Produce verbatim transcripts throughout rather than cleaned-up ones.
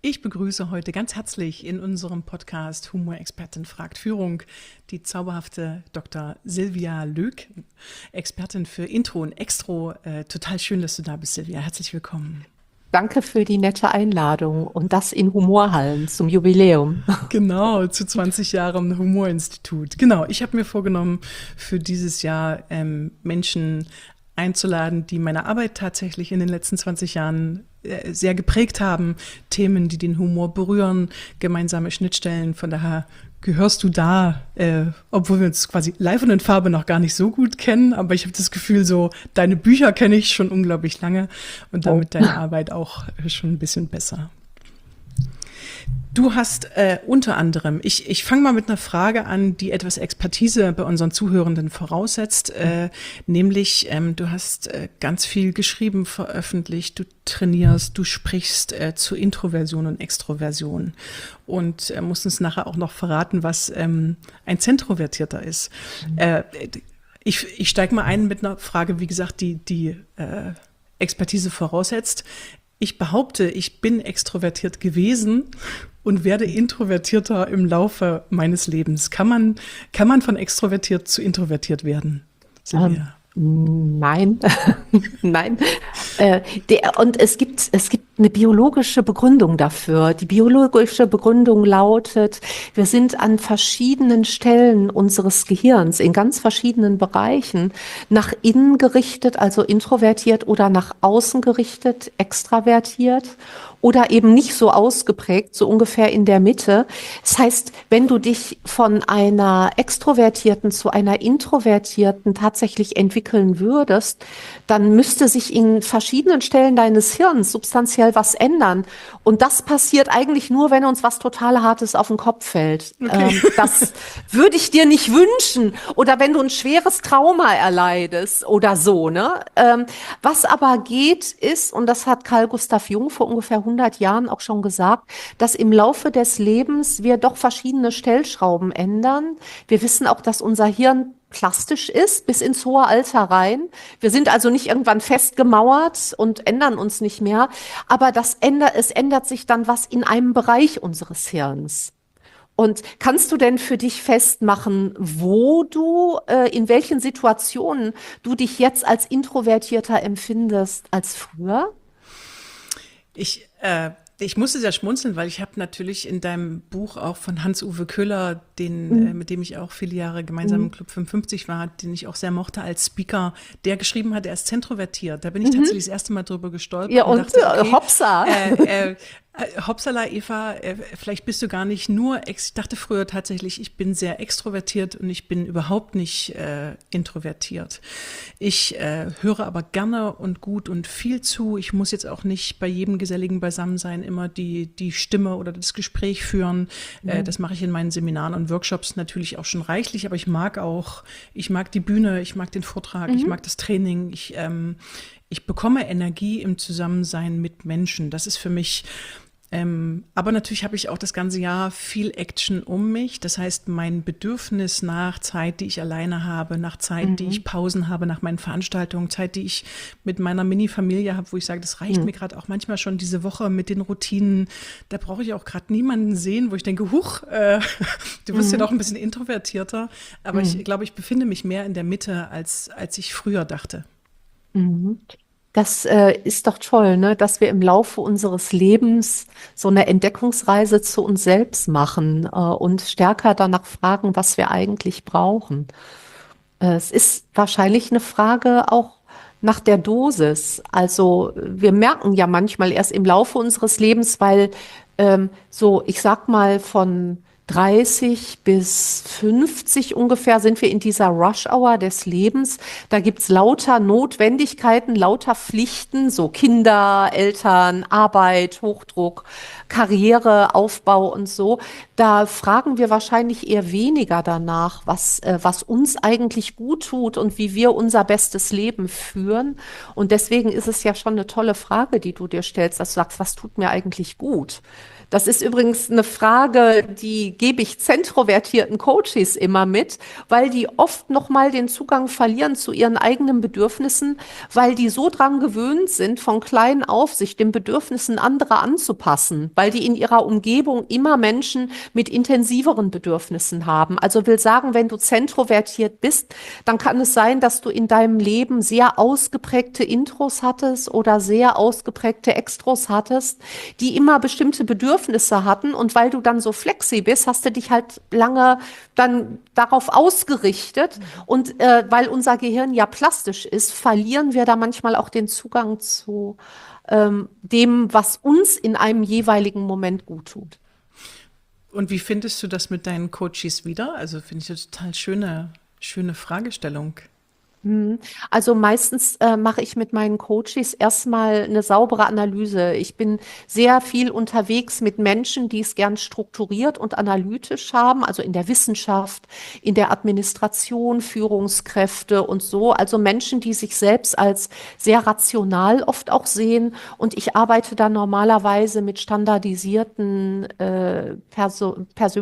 Ich begrüße heute ganz herzlich in unserem Podcast Humorexpertin fragt Führung die zauberhafte Doktor Silvia Lög, Expertin für Intro und Extro. Äh, total schön, dass du da bist, Silvia. Herzlich willkommen. Danke für die nette Einladung und das in Humorhallen zum Jubiläum. Genau, zu zwanzig Jahren Humorinstitut. Genau, ich habe mir vorgenommen, für dieses Jahr ähm, Menschen einzuladen, die meine Arbeit tatsächlich in den letzten zwanzig Jahren äh, sehr geprägt haben. Themen, die den Humor berühren, gemeinsame Schnittstellen. Von daher gehörst du da, äh, obwohl wir uns quasi live und in Farbe noch gar nicht so gut kennen. Aber ich habe das Gefühl, so deine Bücher kenne ich schon unglaublich lange und damit oh. deine Arbeit auch schon ein bisschen besser. Du hast äh, unter anderem, ich, ich fange mal mit einer Frage an, die etwas Expertise bei unseren Zuhörenden voraussetzt, äh, nämlich ähm, du hast äh, ganz viel geschrieben, veröffentlicht, du trainierst, du sprichst äh, zu Introversion und Extroversion und äh, musst uns nachher auch noch verraten, was ähm, ein Zentrovertierter ist. Mhm. Äh, ich ich steige mal ein mit einer Frage, wie gesagt, die, die äh, Expertise voraussetzt. Ich behaupte, ich bin extrovertiert gewesen und werde introvertierter im Laufe meines Lebens. Kann man, kann man von extrovertiert zu introvertiert werden, Silvia? Ähm, nein, nein. Äh, der, und es gibt, es gibt eine biologische Begründung dafür. Die biologische Begründung lautet, wir sind an verschiedenen Stellen unseres Gehirns, in ganz verschiedenen Bereichen, nach innen gerichtet, also introvertiert, oder nach außen gerichtet, extravertiert. Oder eben nicht so ausgeprägt, so ungefähr in der Mitte. Das heißt, wenn du dich von einer Extrovertierten zu einer Introvertierten tatsächlich entwickeln würdest, dann müsste sich in verschiedenen Stellen deines Hirns substanziell was ändern. Und das passiert eigentlich nur, wenn uns was total Hartes auf den Kopf fällt. Okay. Ähm, das würde ich dir nicht wünschen. Oder wenn du ein schweres Trauma erleidest oder so, ne? Ähm, was aber geht, ist, und das hat Carl Gustav Jung vor ungefähr hundert Jahren auch schon gesagt, dass im Laufe des Lebens wir doch verschiedene Stellschrauben ändern. Wir wissen auch, dass unser Hirn plastisch ist, bis ins hohe Alter rein. Wir sind also nicht irgendwann festgemauert und ändern uns nicht mehr. Aber das ändert, es ändert sich dann was in einem Bereich unseres Hirns. Und kannst du denn für dich festmachen, wo du, äh, in welchen Situationen du dich jetzt als Introvertierter empfindest als früher? Ich, äh, ich musste sehr schmunzeln, weil ich habe natürlich in deinem Buch auch von Hans-Uwe Köhler, den, mhm. äh, mit dem ich auch viele Jahre gemeinsam im Club fünfundfünfzig war, den ich auch sehr mochte als Speaker, der geschrieben hat, er ist zentrovertiert. Da bin ich mhm. tatsächlich das erste Mal drüber gestolpert. Ja, und, und dachte, okay, Hopsa. Äh, äh, Hopsala, Eva, äh, vielleicht bist du gar nicht nur, ex- ich dachte früher tatsächlich, ich bin sehr extrovertiert und ich bin überhaupt nicht äh, introvertiert. Ich äh, höre aber gerne und gut und viel zu. Ich muss jetzt auch nicht bei jedem geselligen Beisammensein immer die, die Stimme oder das Gespräch führen. Mhm. Äh, das mache ich in meinen Seminaren und Workshops natürlich auch schon reichlich, aber ich mag auch, ich mag die Bühne, ich mag den Vortrag, mhm. ich mag das Training, ich, ähm, ich bekomme Energie im Zusammensein mit Menschen. Das ist für mich Ähm, aber natürlich habe ich auch das ganze Jahr viel Action um mich. Das heißt, mein Bedürfnis nach Zeit, die ich alleine habe, nach Zeit, mhm. die ich Pausen habe, nach meinen Veranstaltungen, Zeit, die ich mit meiner Mini-Familie habe, wo ich sage, das reicht mhm. mir gerade auch manchmal schon diese Woche mit den Routinen. Da brauche ich auch gerade niemanden sehen, wo ich denke, huch, äh, du wirst mhm. ja doch ein bisschen introvertierter. Aber mhm. ich glaube, ich befinde mich mehr in der Mitte, als, als ich früher dachte. Mhm. Das äh, ist doch toll, ne? Dass wir im Laufe unseres Lebens so eine Entdeckungsreise zu uns selbst machen äh, und stärker danach fragen, was wir eigentlich brauchen. Äh, es ist wahrscheinlich eine Frage auch nach der Dosis. Also wir merken ja manchmal erst im Laufe unseres Lebens, weil ähm, so, ich sag mal, von dreißig bis fünfzig ungefähr sind wir in dieser Rush-Hour des Lebens. Da gibt's lauter Notwendigkeiten, lauter Pflichten, so Kinder, Eltern, Arbeit, Hochdruck, Karriere, Aufbau und so. Da fragen wir wahrscheinlich eher weniger danach, was, äh, was uns eigentlich gut tut und wie wir unser bestes Leben führen. Und deswegen ist es ja schon eine tolle Frage, die du dir stellst, dass du sagst, was tut mir eigentlich gut? Das ist übrigens eine Frage, die gebe ich zentrovertierten Coaches immer mit, weil die oft nochmal den Zugang verlieren zu ihren eigenen Bedürfnissen, weil die so dran gewöhnt sind, von klein auf sich den Bedürfnissen anderer anzupassen, weil die in ihrer Umgebung immer Menschen mit intensiveren Bedürfnissen haben. Also will sagen, wenn du zentrovertiert bist, dann kann es sein, dass du in deinem Leben sehr ausgeprägte Intros hattest oder sehr ausgeprägte Extros hattest, die immer bestimmte Bedürfnisse hatten, und weil du dann so flexi bist, hast du dich halt lange dann darauf ausgerichtet, und äh, weil unser Gehirn ja plastisch ist, verlieren wir da manchmal auch den Zugang zu ähm, dem, was uns in einem jeweiligen Moment gut tut. Und wie findest du das mit deinen Coaches wieder? Also finde ich eine total schöne, schöne Fragestellung. Mhm. Also meistens äh, mache ich mit meinen Coaches erstmal eine saubere Analyse. Ich bin sehr viel unterwegs mit Menschen, die es gern strukturiert und analytisch haben, also in der Wissenschaft, in der Administration, Führungskräfte und so. Also Menschen, die sich selbst als sehr rational oft auch sehen. Und ich arbeite da normalerweise mit standardisierten äh, Perso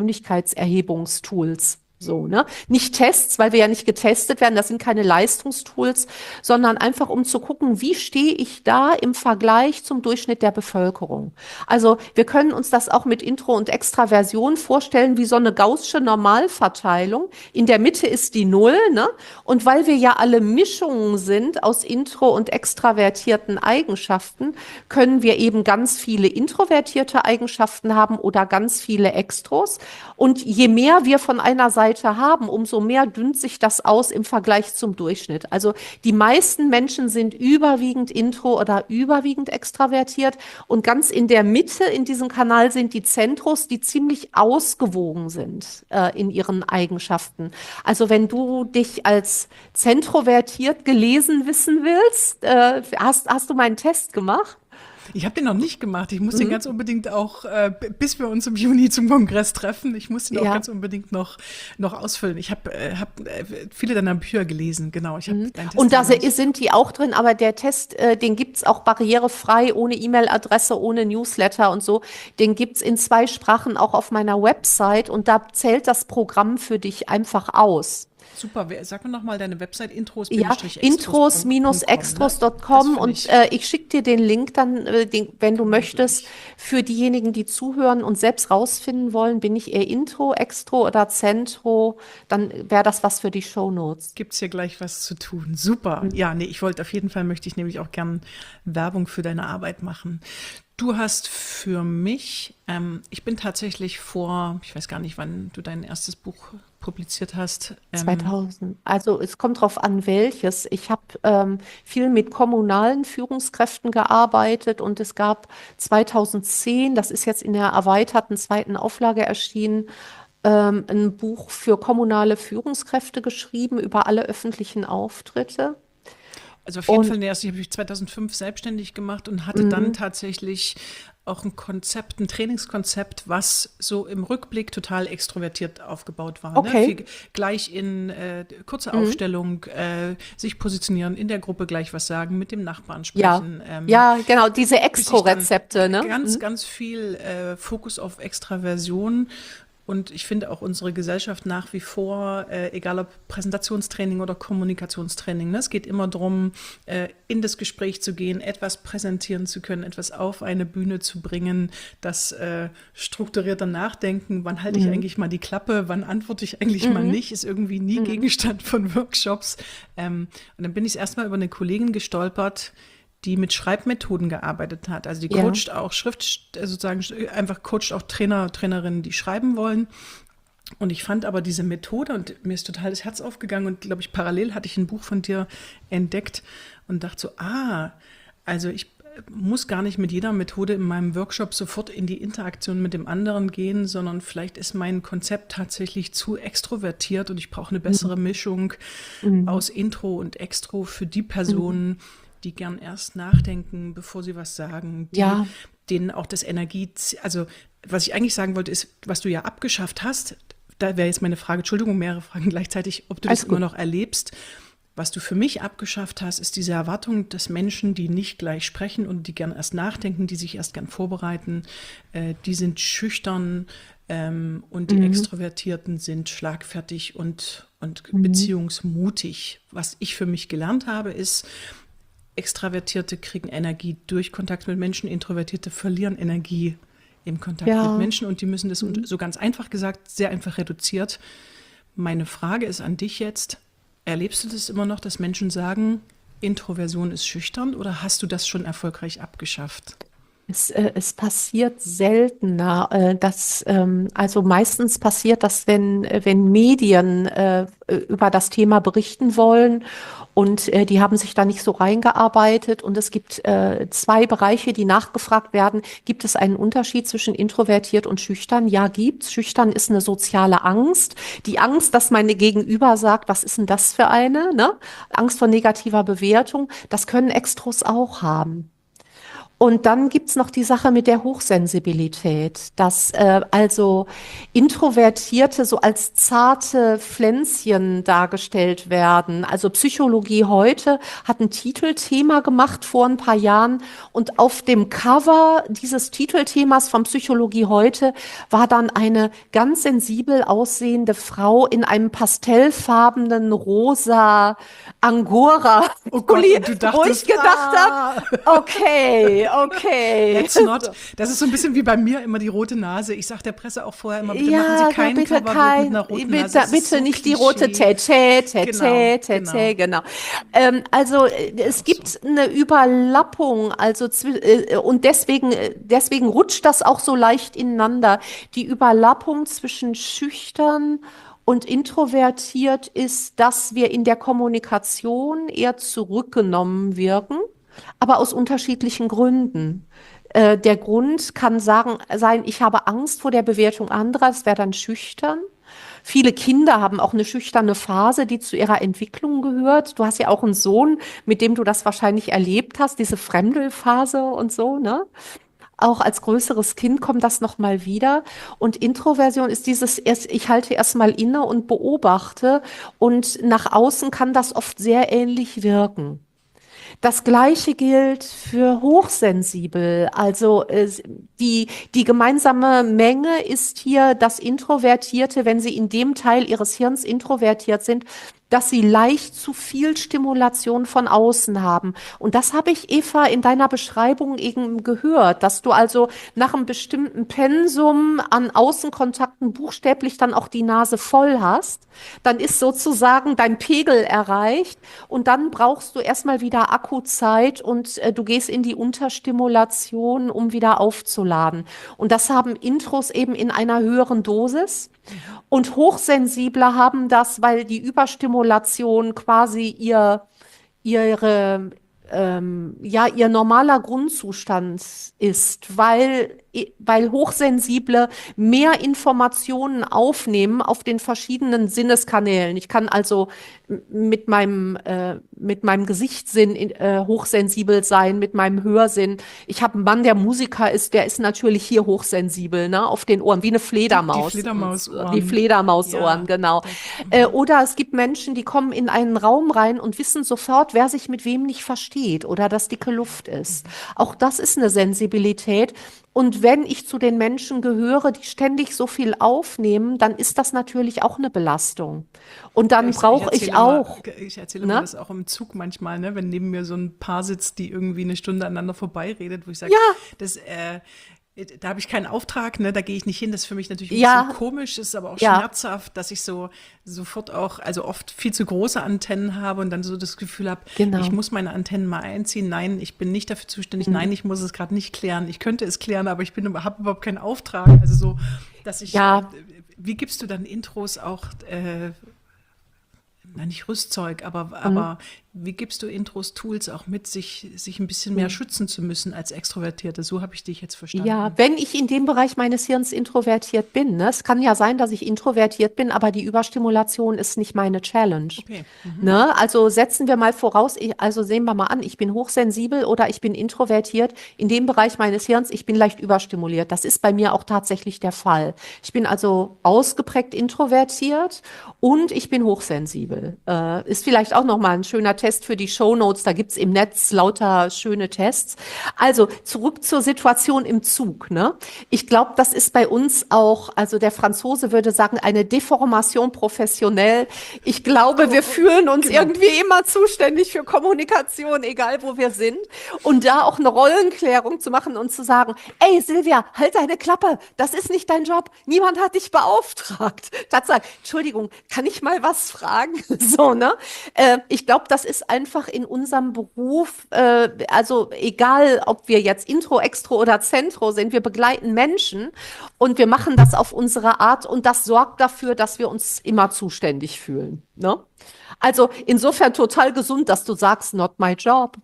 Persönlichkeitserhebungstools. So, ne? Nicht Tests, weil wir ja nicht getestet werden, das sind keine Leistungstools, sondern einfach um zu gucken, wie stehe ich da im Vergleich zum Durchschnitt der Bevölkerung. Also wir können uns das auch mit Intro und Extraversion vorstellen, wie so eine gaußsche Normalverteilung. In der Mitte ist die Null, ne? Und weil wir ja alle Mischungen sind aus intro- und extravertierten Eigenschaften, können wir eben ganz viele introvertierte Eigenschaften haben oder ganz viele Extros. Und je mehr wir von einer Seite haben, umso mehr dünnt sich das aus im Vergleich zum Durchschnitt. Also die meisten Menschen sind überwiegend intro oder überwiegend extravertiert, und ganz in der Mitte in diesem Kanal sind die Zentros, die ziemlich ausgewogen sind äh, in ihren Eigenschaften. Also wenn du dich als zentrovertiert gelesen wissen willst, äh, hast, hast du meinen Test gemacht? Ich habe den noch nicht gemacht. Ich muss mhm. den ganz unbedingt auch, äh, bis wir uns im Juni zum Kongress treffen, ich muss den ja. auch ganz unbedingt noch, noch ausfüllen. Ich habe äh, hab, äh, viele deiner Bücher gelesen, genau. Ich hab mhm. Und da sind die auch drin, aber der Test, äh, den gibt's auch barrierefrei, ohne E-Mail-Adresse, ohne Newsletter und so. Den gibt's in zwei Sprachen auch auf meiner Website, und da zählt das Programm für dich einfach aus. Super, sag mir nochmal deine Website, intros Ja, intros extros Punkt com, und äh, ich schicke dir den Link dann, äh, den, wenn du möchtest, für diejenigen, die zuhören und selbst rausfinden wollen, bin ich eher Intro, Extro oder Zentro, dann wäre das was für die Shownotes. Gibt's hier gleich was zu tun. Super. Mhm. Ja, nee, ich wollte auf jeden Fall, möchte ich nämlich auch gern Werbung für deine Arbeit machen. Du hast für mich, ähm, ich bin tatsächlich vor, ich weiß gar nicht, wann du dein erstes Buch publiziert hast. Ähm zweitausend. Also es kommt drauf an, welches. Ich habe ähm, viel mit kommunalen Führungskräften gearbeitet, und es gab zweitausendzehn, das ist jetzt in der erweiterten zweiten Auflage erschienen, ähm, ein Buch für kommunale Führungskräfte geschrieben über alle öffentlichen Auftritte. Also auf jeden und, Fall, nee, also ich habe mich zweitausendfünf selbstständig gemacht und hatte dann tatsächlich auch ein Konzept, ein Trainingskonzept, was so im Rückblick total extrovertiert aufgebaut war. Okay. Ne? Gleich in äh, kurzer mhm. Aufstellung, äh, sich positionieren, in der Gruppe gleich was sagen, mit dem Nachbarn sprechen. Ja, ähm, ja genau, diese Extro-Rezepte. Ne? Ganz, mhm. ganz viel äh, Fokus auf Extraversion. Und ich finde auch unsere Gesellschaft nach wie vor, äh, egal ob Präsentationstraining oder Kommunikationstraining, ne, es geht immer darum, äh, in das Gespräch zu gehen, etwas präsentieren zu können, etwas auf eine Bühne zu bringen, das äh, strukturierte Nachdenken, wann halte ich mhm. eigentlich mal die Klappe, wann antworte ich eigentlich mhm. mal nicht, ist irgendwie nie mhm. Gegenstand von Workshops. Ähm, und dann bin ich erstmal über eine Kollegin gestolpert, die mit Schreibmethoden gearbeitet hat. Also die ja. coacht auch Schrift, sozusagen einfach coacht auch Trainer, Trainerinnen, die schreiben wollen. Und ich fand aber diese Methode, und mir ist total das Herz aufgegangen, und glaube ich, parallel hatte ich ein Buch von dir entdeckt und dachte so, ah, also ich muss gar nicht mit jeder Methode in meinem Workshop sofort in die Interaktion mit dem anderen gehen, sondern vielleicht ist mein Konzept tatsächlich zu extrovertiert und ich brauche eine bessere mhm. Mischung mhm. aus Intro und Extro für die Personen, mhm. die gern erst nachdenken, bevor sie was sagen, die, ja. denen auch das Energie, also was ich eigentlich sagen wollte, ist, was du ja abgeschafft hast, da wäre jetzt meine Frage, Entschuldigung, mehrere Fragen gleichzeitig, ob du das immer noch erlebst. Was du für mich abgeschafft hast, ist diese Erwartung, dass Menschen, die nicht gleich sprechen und die gern erst nachdenken, die sich erst gern vorbereiten, äh, die sind schüchtern, Ähm, und die Mhm. Extrovertierten sind schlagfertig und, und Mhm. beziehungsmutig. Was ich für mich gelernt habe, ist, Extravertierte kriegen Energie durch Kontakt mit Menschen, Introvertierte verlieren Energie im Kontakt mit Ja. Menschen und die müssen das, und Mhm. so ganz einfach gesagt, sehr einfach reduziert. Meine Frage ist an dich jetzt, erlebst du das immer noch, dass Menschen sagen, Introversion ist schüchtern, oder hast du das schon erfolgreich abgeschafft? Es, äh, es passiert seltener. Äh, dass, ähm, also meistens passiert das, wenn, äh, wenn Medien äh, über das Thema berichten wollen und äh, die haben sich da nicht so reingearbeitet. Und es gibt äh, zwei Bereiche, die nachgefragt werden. Gibt es einen Unterschied zwischen introvertiert und schüchtern? Ja, gibt's. Schüchtern ist eine soziale Angst. Die Angst, dass meine Gegenüber sagt, was ist denn das für eine? Ne? Angst vor negativer Bewertung. Das können Extros auch haben. Und dann gibt's noch die Sache mit der Hochsensibilität, dass äh, also Introvertierte so als zarte Pflänzchen dargestellt werden. Also Psychologie heute hat ein Titelthema gemacht vor ein paar Jahren und auf dem Cover dieses Titelthemas von Psychologie heute war dann eine ganz sensibel aussehende Frau in einem pastellfarbenen rosa Oh Gott, Angora-Pulli, und du wo ich dachtest, gedacht habe, ah, okay, okay. that's not. So. Das ist so ein bisschen wie bei mir immer die rote Nase. Ich sage der Presse auch vorher immer, bitte machen Sie Ja, so kein bitte Coverbild mit kein, einer roten Nase. bitte, Es ist bitte so nicht die rote Klischee. Tete, Genau, Tete, genau. Tete, genau. Ähm, also äh, Ja, es auch so. gibt eine Überlappung, also zwi- äh, und deswegen, äh, deswegen rutscht das auch so leicht ineinander. Die Überlappung zwischen schüchtern und introvertiert ist, dass wir in der Kommunikation eher zurückgenommen wirken, aber aus unterschiedlichen Gründen. Äh, der Grund kann sagen, sein, ich habe Angst vor der Bewertung anderer, das wäre dann schüchtern. Viele Kinder haben auch eine schüchterne Phase, die zu ihrer Entwicklung gehört. Du hast ja auch einen Sohn, mit dem du das wahrscheinlich erlebt hast, diese Fremdelphase und so, ne? Auch als größeres Kind kommt das noch mal wieder. Und Introversion ist dieses erst, ich halte erst mal inne und beobachte. Und nach außen kann das oft sehr ähnlich wirken. Das Gleiche gilt für hochsensibel. Also äh, die, die gemeinsame Menge ist hier das Introvertierte, wenn sie in dem Teil ihres Hirns introvertiert sind, dass sie leicht zu viel Stimulation von außen haben. Und das habe ich, Eva, in deiner Beschreibung eben gehört, dass du also nach einem bestimmten Pensum an Außenkontakten buchstäblich dann auch die Nase voll hast. Dann ist sozusagen dein Pegel erreicht und dann brauchst du erstmal wieder Akkuzeit und äh, du gehst in die Unterstimulation, um wieder aufzuladen. Und das haben Intros eben in einer höheren Dosis. Und Hochsensible haben das, weil die Überstimulation quasi ihr, ihre, ähm, ja, ihr normaler Grundzustand ist, weil, weil Hochsensible mehr Informationen aufnehmen auf den verschiedenen Sinneskanälen. Ich kann also m- mit meinem, äh, mit meinem Gesichtssinn äh, hochsensibel sein, mit meinem Hörsinn. Ich habe einen Mann, der Musiker ist, der ist natürlich hier hochsensibel, ne, auf den Ohren, wie eine Die, die Fledermaus. Und die Fledermausohren. Fledermausohren, Ja. genau. Da, Äh, oder es gibt Menschen, die kommen in einen Raum rein und wissen sofort, wer sich mit wem nicht versteht oder dass dicke Luft ist. Auch das ist eine Sensibilität. Und wenn ich zu den Menschen gehöre, die ständig so viel aufnehmen, dann ist das natürlich auch eine Belastung. Und Ja, dann ich, ich brauche ich erzähle immer, auch, ich erzähle immer ne? das auch im Zug manchmal, ne, wenn neben mir so ein Paar sitzt, die irgendwie eine Stunde aneinander vorbeiredet, wo ich sage, Ja, das, äh, da habe ich keinen Auftrag, ne, da gehe ich nicht hin. Das ist für mich natürlich ein bisschen ja, komisch, ist aber auch ja, schmerzhaft, dass ich so sofort auch, also oft viel zu große Antennen habe und dann so das Gefühl habe, ich genau. muss meine Antennen mal einziehen. Nein, ich bin nicht dafür zuständig. Nein, Mhm. ich muss es gerade nicht klären. Ich könnte es klären, aber ich bin habe überhaupt keinen Auftrag. Also so, dass ich, äh, Ja, wie gibst du dann Intros auch äh, na, nicht Rüstzeug, aber, mhm. aber wie gibst du Intros Tools auch mit, sich, sich ein bisschen mehr Mhm. schützen zu müssen als Extrovertierte? So habe ich dich jetzt Ja, verstanden. wenn ich in dem Bereich meines Hirns introvertiert bin, ne? Es kann ja sein, dass ich introvertiert bin, aber die Überstimulation ist nicht meine Challenge. Okay. Mhm. Ne? Also setzen wir mal voraus, ich, also sehen wir mal an, ich bin hochsensibel oder ich bin introvertiert. In dem Bereich meines Hirns, ich bin leicht überstimuliert. Das ist bei mir auch tatsächlich der Fall. Ich bin also ausgeprägt introvertiert und ich bin hochsensibel. Äh, ist vielleicht auch nochmal ein schöner Test für die Shownotes, da gibt's im Netz lauter schöne Tests. Also zurück zur Situation im Zug, ne? Ich glaube, das ist bei uns auch, also der Franzose würde sagen, eine Deformation professionell. Ich glaube, wir fühlen uns Genau. irgendwie immer zuständig für Kommunikation, egal wo wir sind. Und da auch eine Rollenklärung zu machen und zu sagen, ey Silvia, halt deine Klappe, das ist nicht dein Job, niemand hat dich beauftragt. Tatsache, Entschuldigung, kann ich mal was fragen? So, ne? Äh, ich glaube, das ist einfach in unserem Beruf, äh, also egal, ob wir jetzt Intro, Extro oder Zentro sind, wir begleiten Menschen und wir machen das auf unsere Art und das sorgt dafür, dass wir uns immer zuständig fühlen, ne? Also insofern total gesund, dass du sagst, not my job.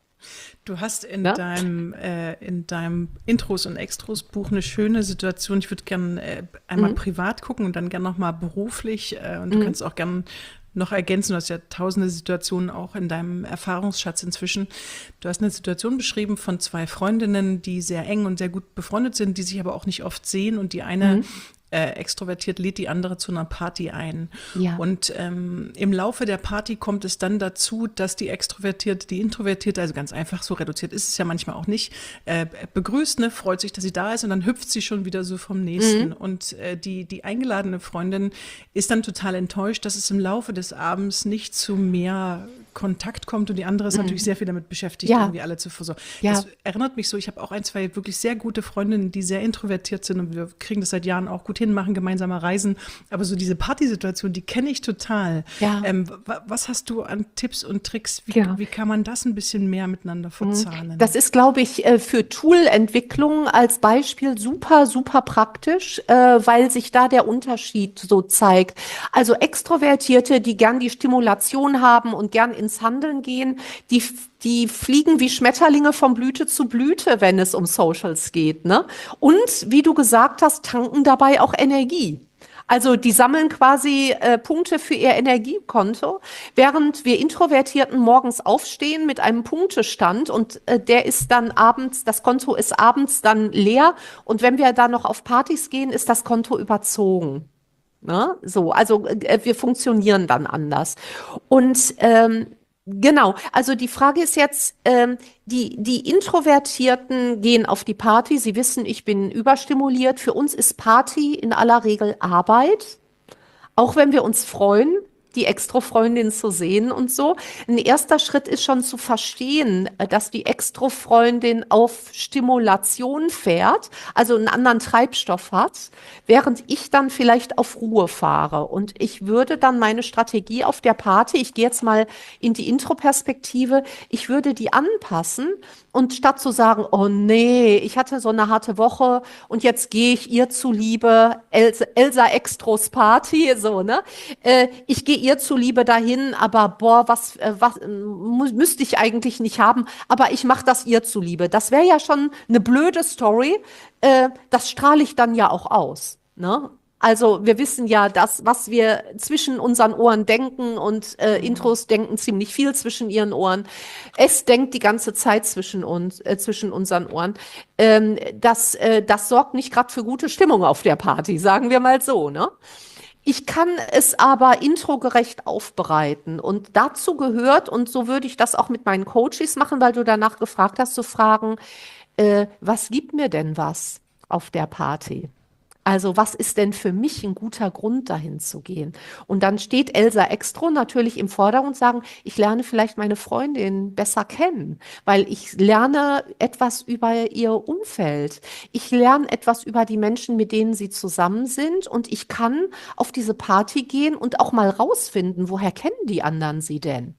Du hast in Ne? deinem, äh, in deinem Intros- und Extros-Buch eine schöne Situation. Ich würde gerne äh, einmal Mhm. privat gucken und dann gerne nochmal beruflich. Äh, und du Mhm. kannst auch gerne noch ergänzen. Du hast ja tausende Situationen auch in deinem Erfahrungsschatz inzwischen. Du hast eine Situation beschrieben von zwei Freundinnen, die sehr eng und sehr gut befreundet sind, die sich aber auch nicht oft sehen. Und die eine Mhm. äh, extrovertiert lädt die andere zu einer Party ein. Ja. Und ähm, im Laufe der Party kommt es dann dazu, dass die Extrovertierte, die Introvertierte, also ganz einfach, so reduziert ist es ja manchmal auch nicht, äh, begrüßt, ne, freut sich, dass sie da ist und dann hüpft sie schon wieder so vom Nächsten. Mhm. Und äh, die, die eingeladene Freundin ist dann total enttäuscht, dass es im Laufe des Abends nicht zu mehr Kontakt kommt und die andere ist Mhm. natürlich sehr viel damit beschäftigt, Ja. irgendwie alle zu versorgen. Ja. Das erinnert mich so, ich habe auch ein, zwei wirklich sehr gute Freundinnen, die sehr introvertiert sind und wir kriegen das seit Jahren auch gut hin, machen gemeinsame Reisen, aber so diese Partysituation, die kenne ich total. Ja. Ähm, wa- was hast du an Tipps und Tricks? Wie, Ja. wie kann man das ein bisschen mehr miteinander verzahnen? Das ist, glaube ich, äh, für Tool-Entwicklung als Beispiel super, super praktisch, äh, weil sich da der Unterschied so zeigt. Also Extrovertierte, die gern die Stimulation haben und gern ins Handeln gehen, die, die fliegen wie Schmetterlinge von Blüte zu Blüte, wenn es um Socials geht, ne? Und wie du gesagt hast, tanken dabei auch Energie. Also die sammeln quasi äh, Punkte für ihr Energiekonto, während wir Introvertierten morgens aufstehen mit einem Punktestand und äh, der ist dann abends, das Konto ist abends dann leer und wenn wir dann noch auf Partys gehen, ist das Konto überzogen. Ne? So, also äh, wir funktionieren dann anders. Und ähm, genau, also die Frage ist jetzt, ähm, die, die Introvertierten gehen auf die Party, sie wissen, ich bin überstimuliert. Für uns ist Party in aller Regel Arbeit, auch wenn wir uns freuen, die Extro-Freundin zu sehen und so. Ein erster Schritt ist schon zu verstehen, äh, dass die Extro-Freundin auf Stimulation fährt, also einen anderen Treibstoff hat, während ich dann vielleicht auf Ruhe fahre. Und ich würde dann meine Strategie auf der Party, ich gehe jetzt mal in die Intro-Perspektive, ich würde die anpassen und statt zu sagen, oh nee, ich hatte so eine harte Woche und jetzt gehe ich ihr zuliebe Elsa, Elsa Extros Party, so, ne? Äh, ich gehe ihr zuliebe dahin, aber boah, was, äh, was äh, mu- müsste ich eigentlich nicht haben, aber ich mache das ihr zuliebe. Das wäre ja schon eine blöde Story, äh, das strahle ich dann ja auch aus, ne? Also wir wissen ja, dass was wir zwischen unseren Ohren denken und äh, Intros denken ziemlich viel zwischen ihren Ohren. Es denkt die ganze Zeit zwischen uns, äh, zwischen unseren Ohren. Ähm, das, äh, das sorgt nicht gerade für gute Stimmung auf der Party, sagen wir mal so, ne? Ich kann es aber introgerecht aufbereiten und dazu gehört, und so würde ich das auch mit meinen Coaches machen, weil du danach gefragt hast, zu fragen, äh, was gibt mir denn was auf der Party? Also was ist denn für mich ein guter Grund, dahin zu gehen? Und dann steht Elsa Extro natürlich im Vordergrund und sagen, ich lerne vielleicht meine Freundin besser kennen, weil ich lerne etwas über ihr Umfeld. Ich lerne etwas über die Menschen, mit denen sie zusammen sind und ich kann auf diese Party gehen und auch mal rausfinden, woher kennen die anderen sie denn?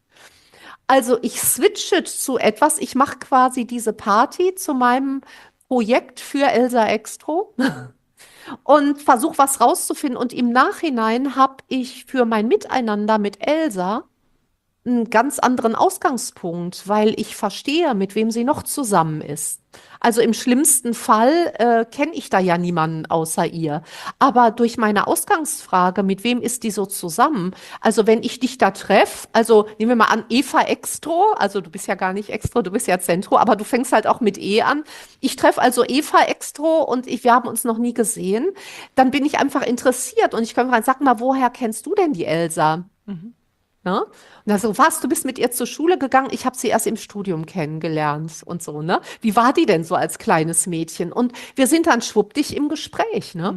Also ich switche zu etwas, ich mache quasi diese Party zu meinem Projekt für Elsa Extro und versuche was rauszufinden. Und im Nachhinein habe ich für mein Miteinander mit Elsa einen ganz anderen Ausgangspunkt, weil ich verstehe, mit wem sie noch zusammen ist. Also im schlimmsten Fall äh, kenne ich da ja niemanden außer ihr. Aber durch meine Ausgangsfrage, mit wem ist die so zusammen? Also wenn ich dich da treffe, also nehmen wir mal an, Eva Extro, also du bist ja gar nicht Extro, du bist ja Zentro, aber du fängst halt auch mit E an. Ich treffe also Eva Extro und ich, wir haben uns noch nie gesehen. Dann bin ich einfach interessiert und ich kann fragen, sag mal, woher kennst du denn die Elsa? Mhm. Ne? Und dann so, was, du bist mit ihr zur Schule gegangen? Ich habe sie erst im Studium kennengelernt und so, ne? Wie war die denn so als kleines Mädchen? Und wir sind dann schwuppdig im Gespräch, ne?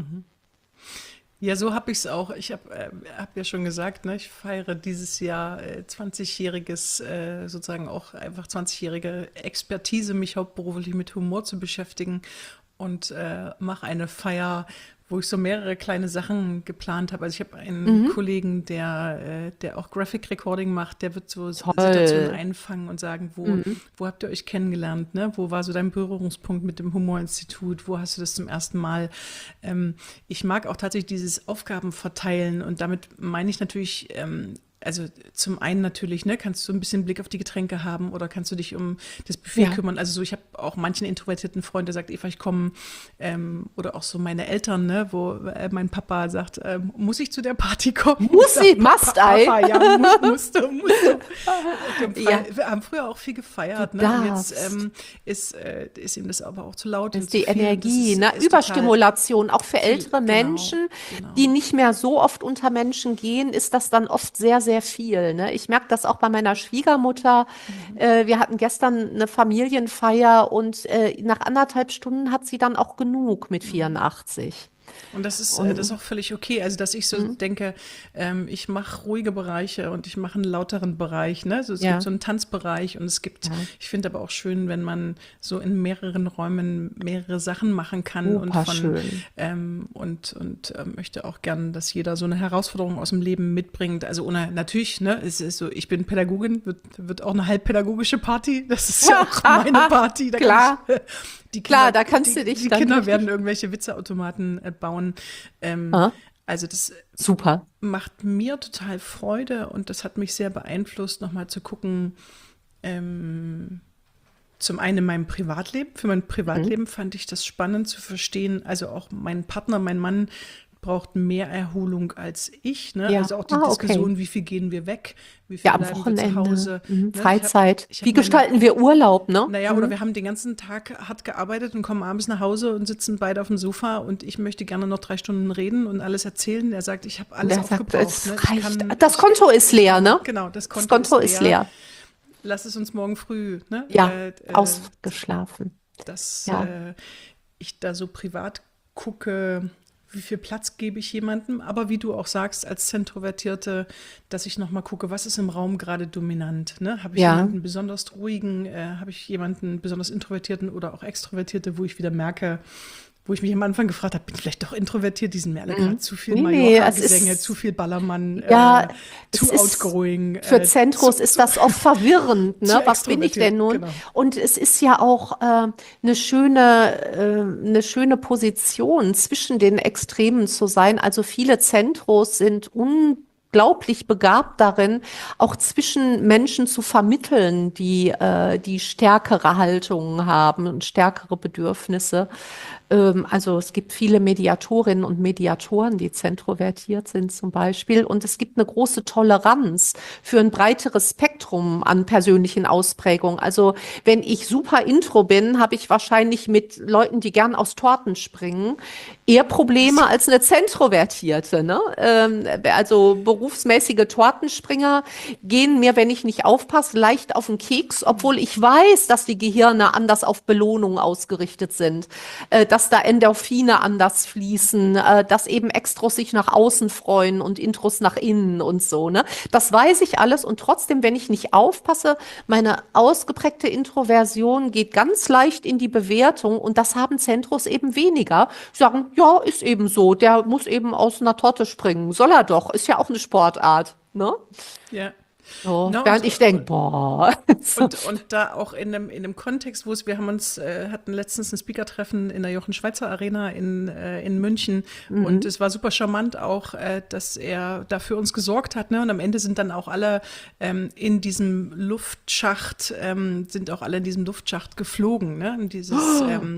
Ja, so habe ich es auch. Ich habe äh, hab ja schon gesagt, ne, ich feiere dieses Jahr äh, zwanzigjähriges, äh, sozusagen auch einfach zwanzigjährige Expertise, mich hauptberuflich mit Humor zu beschäftigen und äh, mache eine Feier, wo ich so mehrere kleine Sachen geplant habe. Also ich habe einen Mhm. Kollegen, der, äh, der auch Graphic Recording macht, der wird so S- Situationen Toll. einfangen und sagen, wo, Mhm. wo habt ihr euch kennengelernt, ne? Wo war so dein Berührungspunkt mit dem Humorinstitut? Wo hast du das zum ersten Mal? Ähm, ich mag auch tatsächlich dieses Aufgaben verteilen und damit meine ich natürlich, ähm, also zum einen natürlich, ne, kannst du ein bisschen Blick auf die Getränke haben oder kannst du dich um das Buffet Ja. kümmern. Also so, ich habe auch manchen introvertierten Freund, der sagt, Eva, ich komme, ähm, oder auch so meine Eltern, ne, wo äh, mein Papa sagt, ähm, muss ich zu der Party kommen? Und ich Muss sie, sag, Papa, must I? Papa, ja, muss, musste, musste. Wir haben, Ja, frei, wir haben früher auch viel du gefeiert, ne? Und jetzt darfst. ähm, ist, äh, ist ihm das aber auch zu laut Das und ist zu die viel. Und das Energie, ist, ne? ist total Überstimulation, auch für viel. ältere Genau, Menschen, die genau. nicht mehr so oft unter Menschen gehen, ist das dann oft sehr, sehr viel, ne? Ich merke das auch bei meiner Schwiegermutter. Äh, wir hatten gestern eine Familienfeier und äh, nach anderthalb Stunden hat sie dann auch genug mit vierundachtzig. Und das ist, äh, das ist Und auch völlig okay. Also, dass ich so mm, denke, ähm, ich mache ruhige Bereiche und ich mache einen lauteren Bereich. Ne? So, es gibt ja, so einen Tanzbereich und es gibt, ja, ich finde aber auch schön, wenn man so in mehreren Räumen mehrere Sachen machen kann und super von schön. ähm, und, und ähm, möchte auch gern, dass jeder so eine Herausforderung aus dem Leben mitbringt. Also ohne, natürlich, ne, es ist so, ich bin Pädagogin, wird, wird auch eine halbpädagogische Party. Das ist ja auch meine Party. Da kann Klar, ich, die klar, Kinder, da kannst du die, dich die dann Kinder werden richtig. irgendwelche Witzeautomaten äh, bauen. Ähm, Ah, also das super. macht mir total Freude und das hat mich sehr beeinflusst, nochmal zu gucken, ähm, zum einen in meinem Privatleben. Für mein Mhm. Privatleben fand ich das spannend zu verstehen. Also auch mein Partner, mein Mann braucht mehr Erholung als ich. Ne? Ja, Also auch die ah, okay. Diskussion, wie viel gehen wir weg, wie viel Ja, am bleiben wir zu Wochenende, Hause. mhm. Ne? Ich habe Freizeit. ich Wie hab meine, gestalten wir Urlaub, ne? naja, oder Mhm. wir haben den ganzen Tag hart gearbeitet und kommen abends nach Hause und sitzen beide auf dem Sofa und ich möchte gerne noch drei Stunden reden und alles erzählen. Er sagt, ich habe Und alles er sagt, aufgebraucht. Ne? es Ich reicht. kann, Das ich, Konto ist ich leer, kann, ne? genau, das Das Konto Konto ist ist leer. leer. Lass es uns morgen früh, ne? Ja, Äh, äh, ausgeschlafen. dass Ja, äh, ich da so privat gucke, wie viel Platz gebe ich jemandem, aber wie du auch sagst, als Zentrovertierte, dass ich nochmal gucke, was ist im Raum gerade dominant, ne? Habe ich ja. jemanden besonders ruhigen, äh, habe ich jemanden besonders introvertierten oder auch extrovertierte, wo ich wieder merke, wo ich mich am Anfang gefragt habe, bin ich vielleicht doch introvertiert, die sind mir alle gerade Mhm. zu viel Nee, nee, es Mallorca-Gesänge, zu ist, viel Ballermann, ja, äh, es zu ist, outgoing, für äh, zu, Zentros ist zu, das oft verwirrend, zu ne? Was bin ich denn extrovertiert, nun? genau. Und es ist ja auch äh, eine schöne, äh, eine schöne Position zwischen den Extremen zu sein. Also viele Zentros sind unglaublich begabt darin, auch zwischen Menschen zu vermitteln, die, äh, die stärkere Haltungen haben und stärkere Bedürfnisse. Ähm, also es gibt viele Mediatorinnen und Mediatoren, die zentrovertiert sind zum Beispiel. Und es gibt eine große Toleranz für ein breiteres Spektrum an persönlichen Ausprägungen. Also wenn ich super intro bin, habe ich wahrscheinlich mit Leuten, die gern aus Torten springen, eher Probleme als eine Zentrovertierte. Ne? Ähm, also berufsmäßige Tortenspringer gehen mir, wenn ich nicht aufpasse, leicht auf den Keks, obwohl ich weiß, dass die Gehirne anders auf Belohnung ausgerichtet sind, äh, dass da Endorphine anders fließen, äh, dass eben Extros sich nach außen freuen und Intros nach innen und so. Ne? Das weiß ich alles und trotzdem, wenn ich nicht aufpasse, meine ausgeprägte Introversion geht ganz leicht in die Bewertung und das haben Zentros eben weniger. Sie sagen, ja, ist eben so, der muss eben aus einer Torte springen. Soll er doch, ist ja auch eine Sportart. Ne? Ja. So, Na, während und, ich denke, boah. So. Und, und da auch in einem, in einem Kontext, wo es, wir haben uns, äh, hatten letztens ein Speaker-Treffen in der Jochen Schweizer Arena in, äh, in München und Mhm. es war super charmant auch, äh, dass er da für uns gesorgt hat, ne? Und am Ende sind dann auch alle ähm, in diesem Luftschacht, ähm, sind auch alle in diesem Luftschacht geflogen, ne? Und dieses, ähm,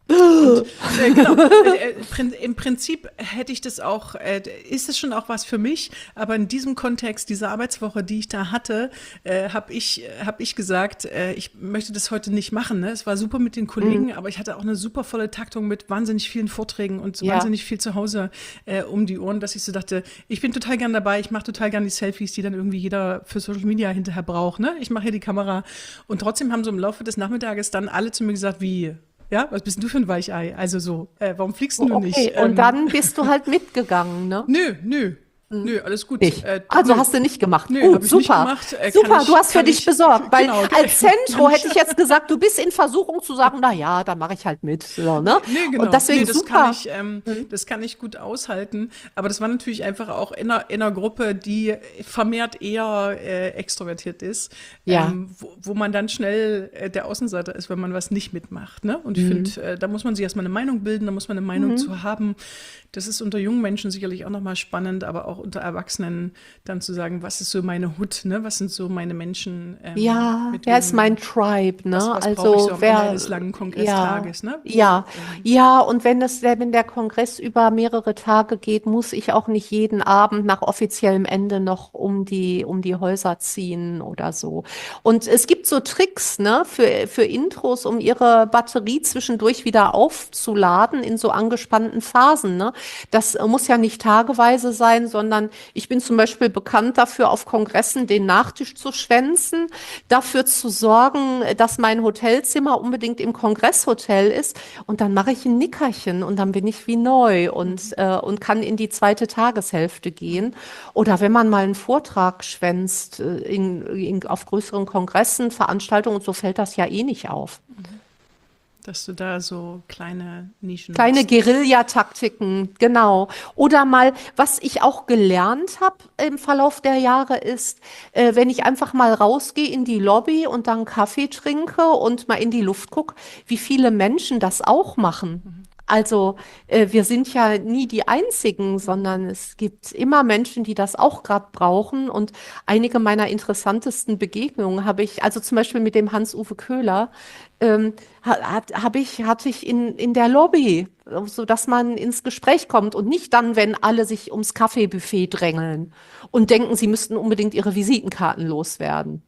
Und äh, genau, äh, prin- im Prinzip hätte ich das auch, äh, ist es schon auch was für mich, aber in diesem Kontext, dieser Arbeitswoche, die ich da hatte, äh, habe ich, hab ich gesagt, äh, ich möchte das heute nicht machen. Ne? Es war super mit den Kollegen, Mhm. aber ich hatte auch eine super volle Taktung mit wahnsinnig vielen Vorträgen und so Ja. wahnsinnig viel zu Hause äh, um die Ohren, dass ich so dachte, ich bin total gern dabei, ich mache total gern die Selfies, die dann irgendwie jeder für Social Media hinterher braucht. Ne? Ich mache hier die Kamera und trotzdem haben so im Laufe des Nachmittages dann alle zu mir gesagt, wie, ja, was bist denn du für ein Weichei? Also so, äh, warum fliegst denn du nicht? Okay, und Ähm, dann bist du halt mitgegangen, ne? nö, nö, nö, alles gut. Nicht. Äh, Also nö, hast du nicht gemacht. nö, Gut, habe ich nicht super. gemacht. Äh, kann Super, ich, du hast für kann dich ich, besorgt, weil genau, als kann Zentro ich, hätte ich jetzt gesagt, du bist in Versuchung zu sagen, na ja, dann mache ich halt mit, so, ne? nee, Und genau. Nee, deswegen das kann super. ich, ähm, das kann ich gut aushalten. Aber das war natürlich einfach auch in einer, in einer Gruppe, die vermehrt eher äh, extrovertiert ist, Ja. ähm, wo, wo man dann schnell äh, der Außenseiter ist, wenn man was nicht mitmacht. Ne? Und ich Mhm. finde, äh, da muss man sich erstmal eine Meinung bilden, da muss man eine Meinung Mhm. zu haben. Das ist unter jungen Menschen sicherlich auch nochmal spannend, aber auch unter Erwachsenen dann zu sagen, was ist so meine Hut, ne? Was sind so meine Menschen, ähm, Ja, mit wer ist mein wem, Tribe, was, ne? was brauche ich so Also am Ende wer, eines langen ja, Kongresstages, ne? ja, Ähm, ja, und wenn es, wenn der Kongress über mehrere Tage geht, muss ich auch nicht jeden Abend nach offiziellem Ende noch um die, um die Häuser ziehen oder so. Und es gibt so Tricks, ne, für, für Intros, um ihre Batterie zwischendurch wieder aufzuladen in so angespannten Phasen, ne? Das äh, muss ja nicht tageweise sein, sondern ich bin zum Beispiel bekannt dafür, auf Kongressen den Nachtisch zu schwänzen, dafür zu sorgen, dass mein Hotelzimmer unbedingt im Kongresshotel ist. Und dann mache ich ein Nickerchen und dann bin ich wie neu und, äh, und kann in die zweite Tageshälfte gehen. Oder wenn man mal einen Vortrag schwänzt, äh, in, in, auf größeren Kongressen, Veranstaltungen und so, fällt das ja eh nicht auf. dass du da so kleine Nischen Kleine machst. Guerillataktiken, genau. Oder mal, was ich auch gelernt habe im Verlauf der Jahre ist, äh, wenn ich einfach mal rausgehe in die Lobby und dann Kaffee trinke und mal in die Luft gucke, wie viele Menschen das auch machen. Also äh, wir sind ja nie die Einzigen, sondern es gibt immer Menschen, die das auch gerade brauchen. Und einige meiner interessantesten Begegnungen habe ich, also zum Beispiel mit dem Hans-Uwe Köhler, ähm, hat, hab ich, hatte ich in, in der Lobby, so dass man ins Gespräch kommt und nicht dann, wenn alle sich ums Kaffeebuffet drängeln und denken, sie müssten unbedingt ihre Visitenkarten loswerden.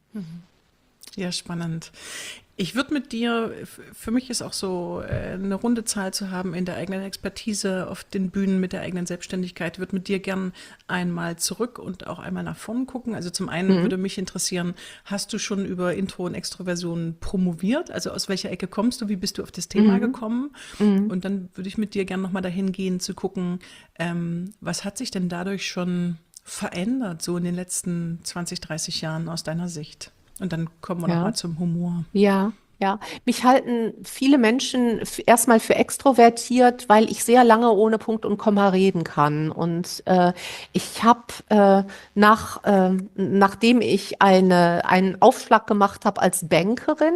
Ja, spannend. Ich würde mit dir, f- für mich ist auch so äh, eine runde Zahl zu haben in der eigenen Expertise auf den Bühnen mit der eigenen Selbstständigkeit, würde mit dir gern einmal zurück und auch einmal nach vorn gucken. Also zum einen würde mich interessieren, hast du schon über Intro und Extroversion promoviert? Also aus welcher Ecke kommst du? Wie bist du auf das Thema Mhm. gekommen? Mhm. Und dann würde ich mit dir gern nochmal dahin gehen zu gucken, ähm, was hat sich denn dadurch schon verändert, so in den letzten zwanzig, dreißig Jahren aus deiner Sicht? Und dann kommen wir Ja. nochmal zum Humor. Ja, ja. Mich halten viele Menschen f- erstmal für extrovertiert, weil ich sehr lange ohne Punkt und Komma reden kann. Und äh, ich habe äh, nach, äh, nachdem ich eine, einen Aufschlag gemacht habe als Bankerin,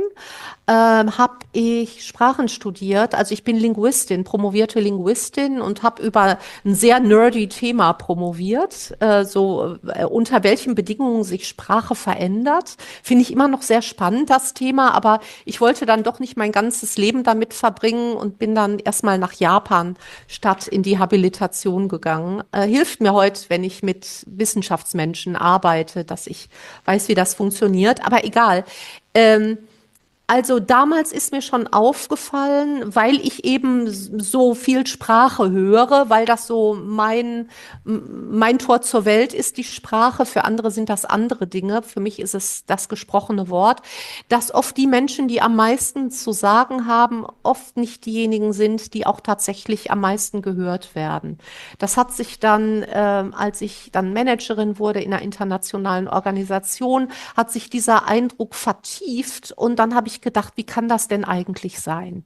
ähm, habe ich Sprachen studiert. Also ich bin Linguistin, promovierte Linguistin und habe über ein sehr nerdy Thema promoviert, äh, so äh, unter welchen Bedingungen sich Sprache verändert. Finde ich immer noch sehr spannend, das Thema, aber ich wollte dann doch nicht mein ganzes Leben damit verbringen und bin dann erstmal nach Japan statt in die Habilitation gegangen. Äh, hilft mir heute, wenn ich mit Wissenschaftsmenschen arbeite, dass ich weiß, wie das funktioniert, aber egal. Ähm, also damals ist mir schon aufgefallen, weil ich eben so viel Sprache höre, weil das so mein, mein Tor zur Welt ist, die Sprache. Für andere sind das andere Dinge. Für mich ist es das gesprochene Wort, dass oft die Menschen, die am meisten zu sagen haben, oft nicht diejenigen sind, die auch tatsächlich am meisten gehört werden. Das hat sich dann, ähm, als ich dann Managerin wurde in einer internationalen Organisation, hat sich dieser Eindruck vertieft und dann habe ich gedacht, wie kann das denn eigentlich sein?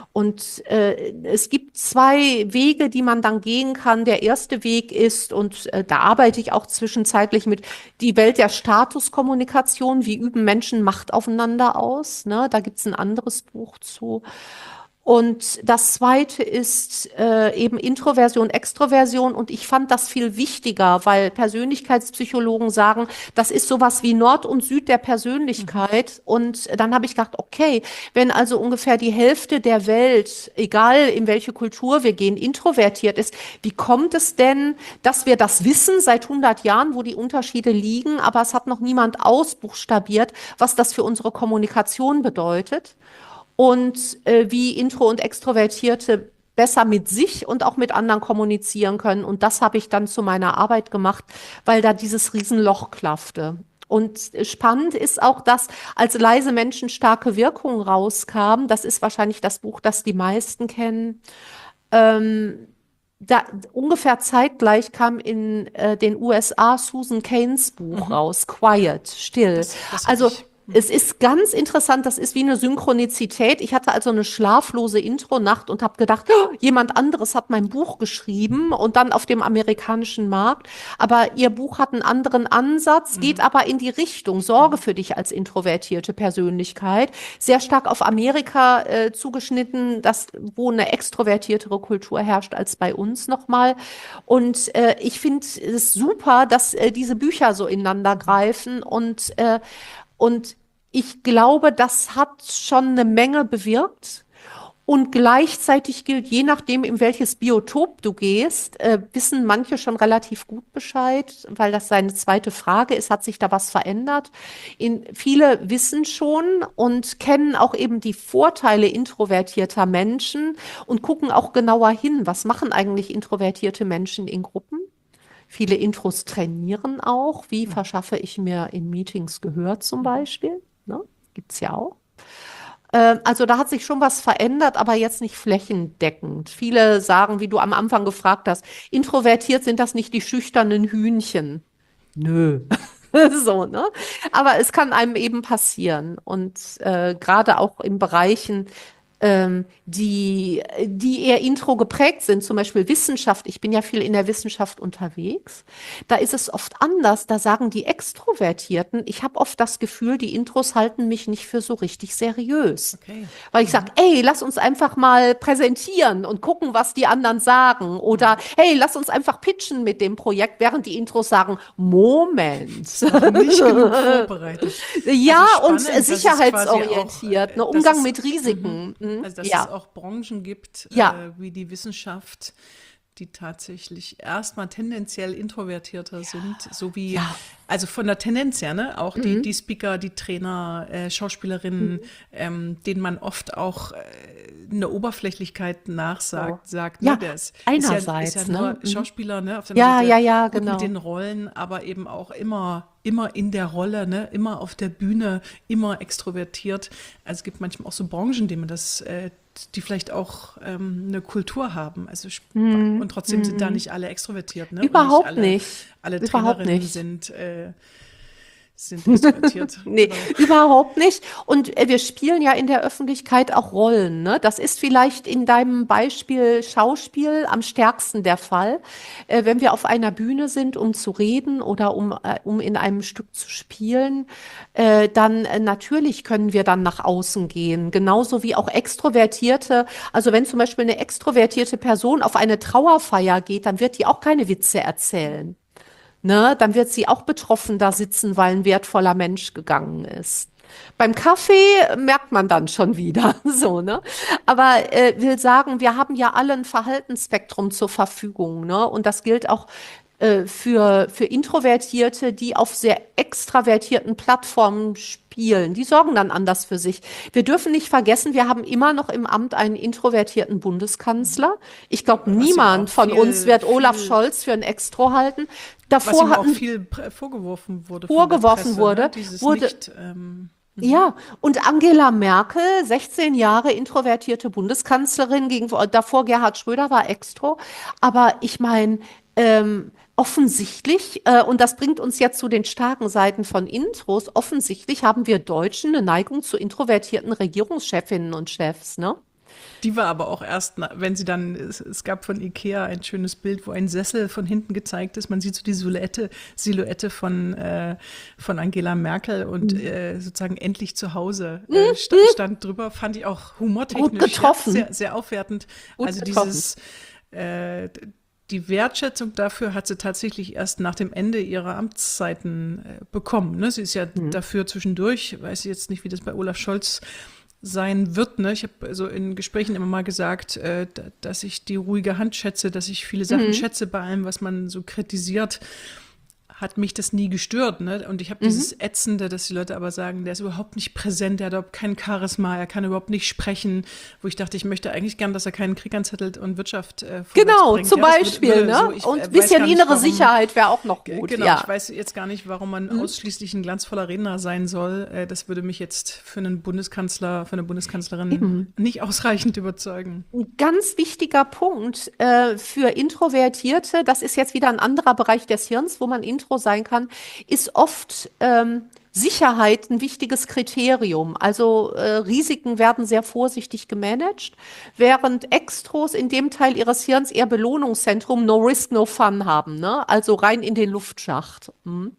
Und äh, es gibt zwei Wege, die man dann gehen kann. Der erste Weg ist, und äh, da arbeite ich auch zwischenzeitlich mit, die Welt der Statuskommunikation. Wie üben Menschen Macht aufeinander aus? Ne? Da gibt es ein anderes Buch zu. Und das Zweite ist äh, eben Introversion, Extroversion. Und ich fand das viel wichtiger, weil Persönlichkeitspsychologen sagen, das ist sowas wie Nord und Süd der Persönlichkeit. Und dann habe ich gedacht, okay, wenn also ungefähr die Hälfte der Welt, egal in welche Kultur wir gehen, introvertiert ist, wie kommt es denn, dass wir das wissen seit hundert Jahren, wo die Unterschiede liegen, aber es hat noch niemand ausbuchstabiert, was das für unsere Kommunikation bedeutet? Und äh, wie Intro- und Extrovertierte besser mit sich und auch mit anderen kommunizieren können. Und das habe ich dann zu meiner Arbeit gemacht, weil da dieses Riesenloch klaffte. Und spannend ist auch, dass als leise Menschen starke Wirkung rauskam, das ist wahrscheinlich das Buch, das die meisten kennen, ähm, da, ungefähr zeitgleich kam in äh, den U S A Susan Cains Buch Mhm. raus, Quiet, still. Das, das habe Also ich. es ist ganz interessant, das ist wie eine Synchronizität. Ich hatte also eine schlaflose Intronacht und habe gedacht, oh, jemand anderes hat mein Buch geschrieben und dann auf dem amerikanischen Markt. Aber ihr Buch hat einen anderen Ansatz, geht Mhm. aber in die Richtung Sorge für dich als introvertierte Persönlichkeit. Sehr stark auf Amerika äh, zugeschnitten, das, wo eine extrovertiertere Kultur herrscht als bei uns nochmal. Und äh, ich finde es super, dass äh, diese Bücher so ineinander greifen und äh, und ich glaube, das hat schon eine Menge bewirkt. Und gleichzeitig gilt, je nachdem, in welches Biotop du gehst, äh, wissen manche schon relativ gut Bescheid, weil das seine zweite Frage ist, hat sich da was verändert? In, viele wissen schon und kennen auch eben die Vorteile introvertierter Menschen und gucken auch genauer hin, was machen eigentlich introvertierte Menschen in Gruppen? Viele Intros trainieren auch. Wie verschaffe ich mir in Meetings Gehör zum Beispiel? Ne? Gibt's ja auch. Ähm, also da hat sich schon was verändert, aber jetzt nicht flächendeckend. Viele sagen, wie du am Anfang gefragt hast, introvertiert sind das nicht die schüchternen Hühnchen. Nö. So, ne? Aber es kann einem eben passieren. Und äh, gerade auch in Bereichen, ähm, die, die eher intro geprägt sind, zum Beispiel Wissenschaft. Ich bin ja viel in der Wissenschaft unterwegs. Da ist es oft anders. Da sagen die Extrovertierten, ich habe oft das Gefühl, die Intros halten mich nicht für so richtig seriös. Okay. Weil ich sage, ey, lass uns einfach mal präsentieren und gucken, was die anderen sagen. Oder hey, lass uns einfach pitchen mit dem Projekt, während die Intros sagen, Moment. Noch nicht genug vorbereitet. Ja, Also und spannend, dass es sicherheitsorientiert, quasi auch, ne, äh, dass Umgang es- mit Risiken. Mhm. Also, dass es Ja, auch Branchen gibt, Ja. äh, wie die Wissenschaft, die tatsächlich erstmal tendenziell introvertierter sind, so wie, Ja. also von der Tendenz her, ne, auch die, Mhm. die Speaker, die Trainer, äh, Schauspielerinnen, ähm, denen man oft auch äh, eine Oberflächlichkeit nachsagt, sagt, Ja, ne, der ist, ist ja, ist einerseits, ja ne? nur Mhm. Schauspieler, ne, auf der Ja, anderen ja, Seite ja, gut genau. mit den Rollen, aber eben auch immer, immer in der Rolle, ne, immer auf der Bühne, immer extrovertiert. Also es gibt manchmal auch so Branchen, denen man das, äh, die vielleicht auch ähm, eine Kultur haben. Also sp- und trotzdem sind da nicht alle extrovertiert, ne? Und nicht Überhaupt alle, nicht. alle Überhaupt Trainerinnen nicht. sind, äh, sind extrovertiert. Nee, Genau. überhaupt nicht. Und äh, wir spielen ja in der Öffentlichkeit auch Rollen, ne? Das ist vielleicht in deinem Beispiel Schauspiel am stärksten der Fall. Äh, wenn wir auf einer Bühne sind, um zu reden oder um, äh, um in einem Stück zu spielen, äh, dann äh, natürlich können wir dann nach außen gehen. Genauso wie auch Extrovertierte. Also wenn zum Beispiel eine extrovertierte Person auf eine Trauerfeier geht, dann wird die auch keine Witze erzählen. Ne, dann wird sie auch betroffen da sitzen, weil ein wertvoller Mensch gegangen ist. Beim Kaffee merkt man dann schon wieder, so, ne? Aber äh, will sagen, wir haben ja alle ein Verhaltensspektrum zur Verfügung, ne? Und das gilt auch äh, für, für Introvertierte, die auf sehr extravertierten Plattformen spielen. Die sorgen dann anders für sich. Wir dürfen nicht vergessen, wir haben immer noch im Amt einen introvertierten Bundeskanzler. Ich glaube, Was ihm niemand auch von viel- uns wird Olaf viel- Scholz für ein Extro halten. Was Davor ihm auch hatten viel prä- vorgeworfen wurde. Vorgeworfen von der Presse, wurde, ne? Dieses wurde- nicht, ähm, Ja, und Angela Merkel, sechzehn Jahre introvertierte Bundeskanzlerin, gegen, davor Gerhard Schröder war Extro. Aber ich meine, ähm, offensichtlich, äh, und das bringt uns jetzt zu den starken Seiten von Intros, offensichtlich haben wir Deutschen eine Neigung zu introvertierten Regierungschefinnen und Chefs, ne? Die war aber auch erst, na- wenn sie dann, es, es gab von Ikea ein schönes Bild, wo ein Sessel von hinten gezeigt ist. Man sieht so die Silhouette, Silhouette von, äh, von Angela Merkel und Mhm. äh, sozusagen endlich zu Hause äh, sta Mhm. stand drüber. Fand ich auch Gut humortechnisch ja, getroffen, sehr, sehr aufwertend. gut Also getroffen. dieses, äh, die Wertschätzung dafür hat sie tatsächlich erst nach dem Ende ihrer Amtszeiten äh, bekommen. Ne? Sie ist ja Mhm. dafür zwischendurch, weiß ich jetzt nicht, wie das bei Olaf Scholz sein wird. Ne? Ich habe so in Gesprächen immer mal gesagt, äh, da- dass ich die ruhige Hand schätze, dass ich viele Sachen Mhm. schätze bei allem, was man so kritisiert. Hat mich das nie gestört. Ne? Und ich habe Mhm. dieses Ätzende, dass die Leute aber sagen, der ist überhaupt nicht präsent, der hat überhaupt kein Charisma, er kann überhaupt nicht sprechen. Wo ich dachte, ich möchte eigentlich gern, dass er keinen Krieg anzettelt und Wirtschaft äh, vorwärts Genau, bringt. zum Ja, das würde, Beispiel, würde ne? so, ich Und ein äh, weiß bisschen gar nicht, innere warum. Sicherheit wäre auch noch Ge- gut, Genau, ich ja. weiß jetzt gar nicht, warum man Mhm. ausschließlich ein glanzvoller Redner sein soll. Äh, Das würde mich jetzt für einen Bundeskanzler, für eine Bundeskanzlerin Eben. nicht ausreichend überzeugen. Ein ganz wichtiger Punkt äh, für Introvertierte, das ist jetzt wieder ein anderer Bereich des Hirns, wo man Intro sein kann, ist oft ähm, Sicherheit ein wichtiges Kriterium. Also äh, Risiken werden sehr vorsichtig gemanagt, während Extros in dem Teil ihres Hirns eher Belohnungszentrum, no risk, no fun haben, ne? Also rein in den Luftschacht. Mhm.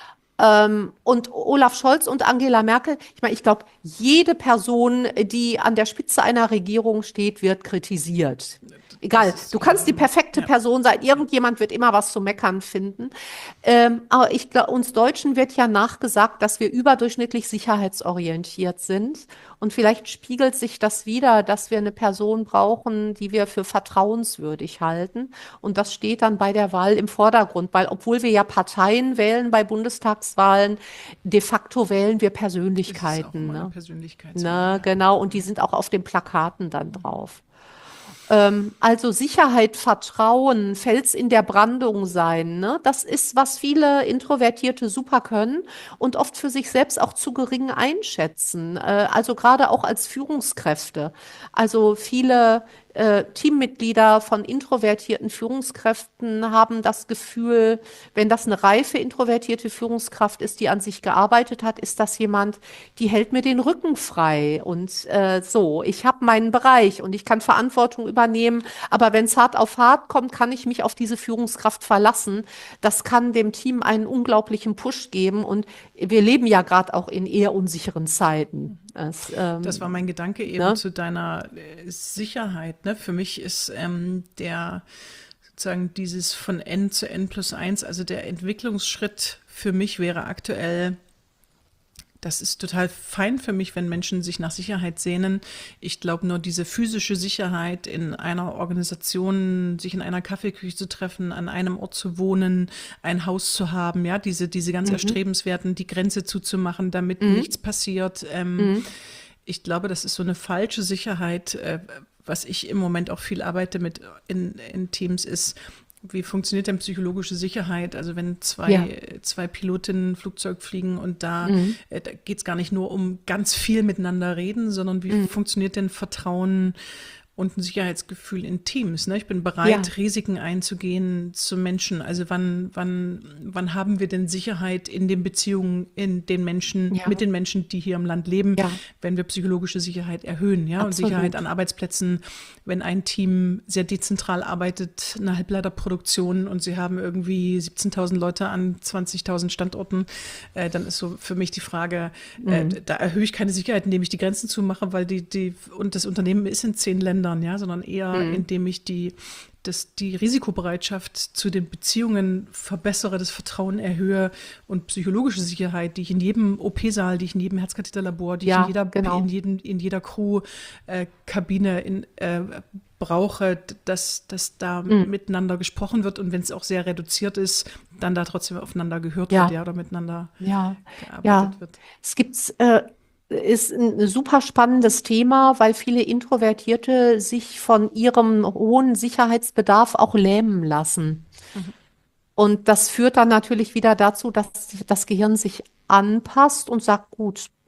Ähm, und Olaf Scholz und Angela Merkel, ich meine, ich glaube, jede Person, die an der Spitze einer Regierung steht, wird kritisiert. Das Egal, ist du kannst die klar. perfekte Ja. Person sein, irgendjemand wird immer was zu meckern finden. Ähm, aber ich glaube, uns Deutschen wird ja nachgesagt, dass wir überdurchschnittlich sicherheitsorientiert sind. Und vielleicht spiegelt sich das wider, dass wir eine Person brauchen, die wir für vertrauenswürdig halten. Und das steht dann bei der Wahl im Vordergrund, weil obwohl wir ja Parteien wählen bei Bundestagswahlen, de facto wählen wir Ist es auch Persönlichkeiten, immer eine ne? Persönlichkeitswahl, Ne, ja. genau. Und die sind auch auf den Plakaten dann drauf. Ähm, also Sicherheit, Vertrauen, Fels in der Brandung sein, ne? Das ist, was viele Introvertierte super können und oft für sich selbst auch zu gering einschätzen. Äh, also gerade auch als Führungskräfte. Also viele äh, Teammitglieder von introvertierten Führungskräften haben das Gefühl, wenn das eine reife introvertierte Führungskraft ist, die an sich gearbeitet hat, ist das jemand, die hält mir den Rücken frei und äh, so. Ich habe meinen Bereich und ich kann Verantwortung übernehmen, aber wenn es hart auf hart kommt, kann ich mich auf diese Führungskraft verlassen. Das kann dem Team einen unglaublichen Push geben und wir leben ja gerade auch in eher unsicheren Zeiten. Es, Das war ähm, mein Gedanke eben ne? zu deiner äh, Sicherheit. Ne? Für mich ist ähm, der sozusagen dieses von N zu N plus eins, also der Entwicklungsschritt für mich wäre aktuell, das ist total fein für mich, wenn Menschen sich nach Sicherheit sehnen. Ich glaube nur diese physische Sicherheit in einer Organisation, sich in einer Kaffeeküche zu treffen, an einem Ort zu wohnen, ein Haus zu haben, ja, diese, diese ganz Mhm. erstrebenswerten, die Grenze zuzumachen, damit Mhm. nichts passiert. Ähm, Mhm. ich glaube, das ist so eine falsche Sicherheit, äh, was ich im Moment auch viel arbeite mit in, in Teams ist, wie funktioniert denn psychologische Sicherheit? Also wenn zwei, Ja. zwei Pilotinnen ein Flugzeug fliegen und da, Mhm. äh, da geht es gar nicht nur um ganz viel miteinander reden, sondern wie Mhm. funktioniert denn Vertrauen und ein Sicherheitsgefühl in Teams? Ne? Ich bin Ja. bereit, Risiken einzugehen zu Menschen. Also wann, wann, wann haben wir denn Sicherheit in den Beziehungen, in den Menschen, Ja. mit den Menschen, die hier im Land leben, Ja. wenn wir psychologische Sicherheit erhöhen, ja, und Sicherheit Absolut. an Arbeitsplätzen, wenn ein Team sehr dezentral arbeitet, eine Halbleiterproduktion und sie haben irgendwie siebzehntausend Leute an zwanzigtausend Standorten, äh, dann ist so für mich die Frage, äh, Mhm. da erhöhe ich keine Sicherheit, indem ich die Grenzen zumache, weil die, die, und das Unternehmen ist in zehn Ländern, ja, sondern eher, Mhm. indem ich die, das, die Risikobereitschaft zu den Beziehungen verbessere, das Vertrauen erhöhe und psychologische Sicherheit, die ich in jedem O P-Saal, die ich in jedem Herzkatheterlabor, die ich Ja, in jeder, genau. in jedem, in jeder Crew-Kabine in, äh, brauche, dass, dass da Mhm. miteinander gesprochen wird und wenn es auch sehr reduziert ist, dann da trotzdem aufeinander gehört Ja. wird, ja, oder miteinander Ja. gearbeitet Ja. wird. Es gibt, äh, ist ein super spannendes Thema, weil viele Introvertierte sich von ihrem hohen Sicherheitsbedarf auch lähmen lassen. Mhm. Und das führt dann natürlich wieder dazu, dass das Gehirn sich anpasst und sagt, gut,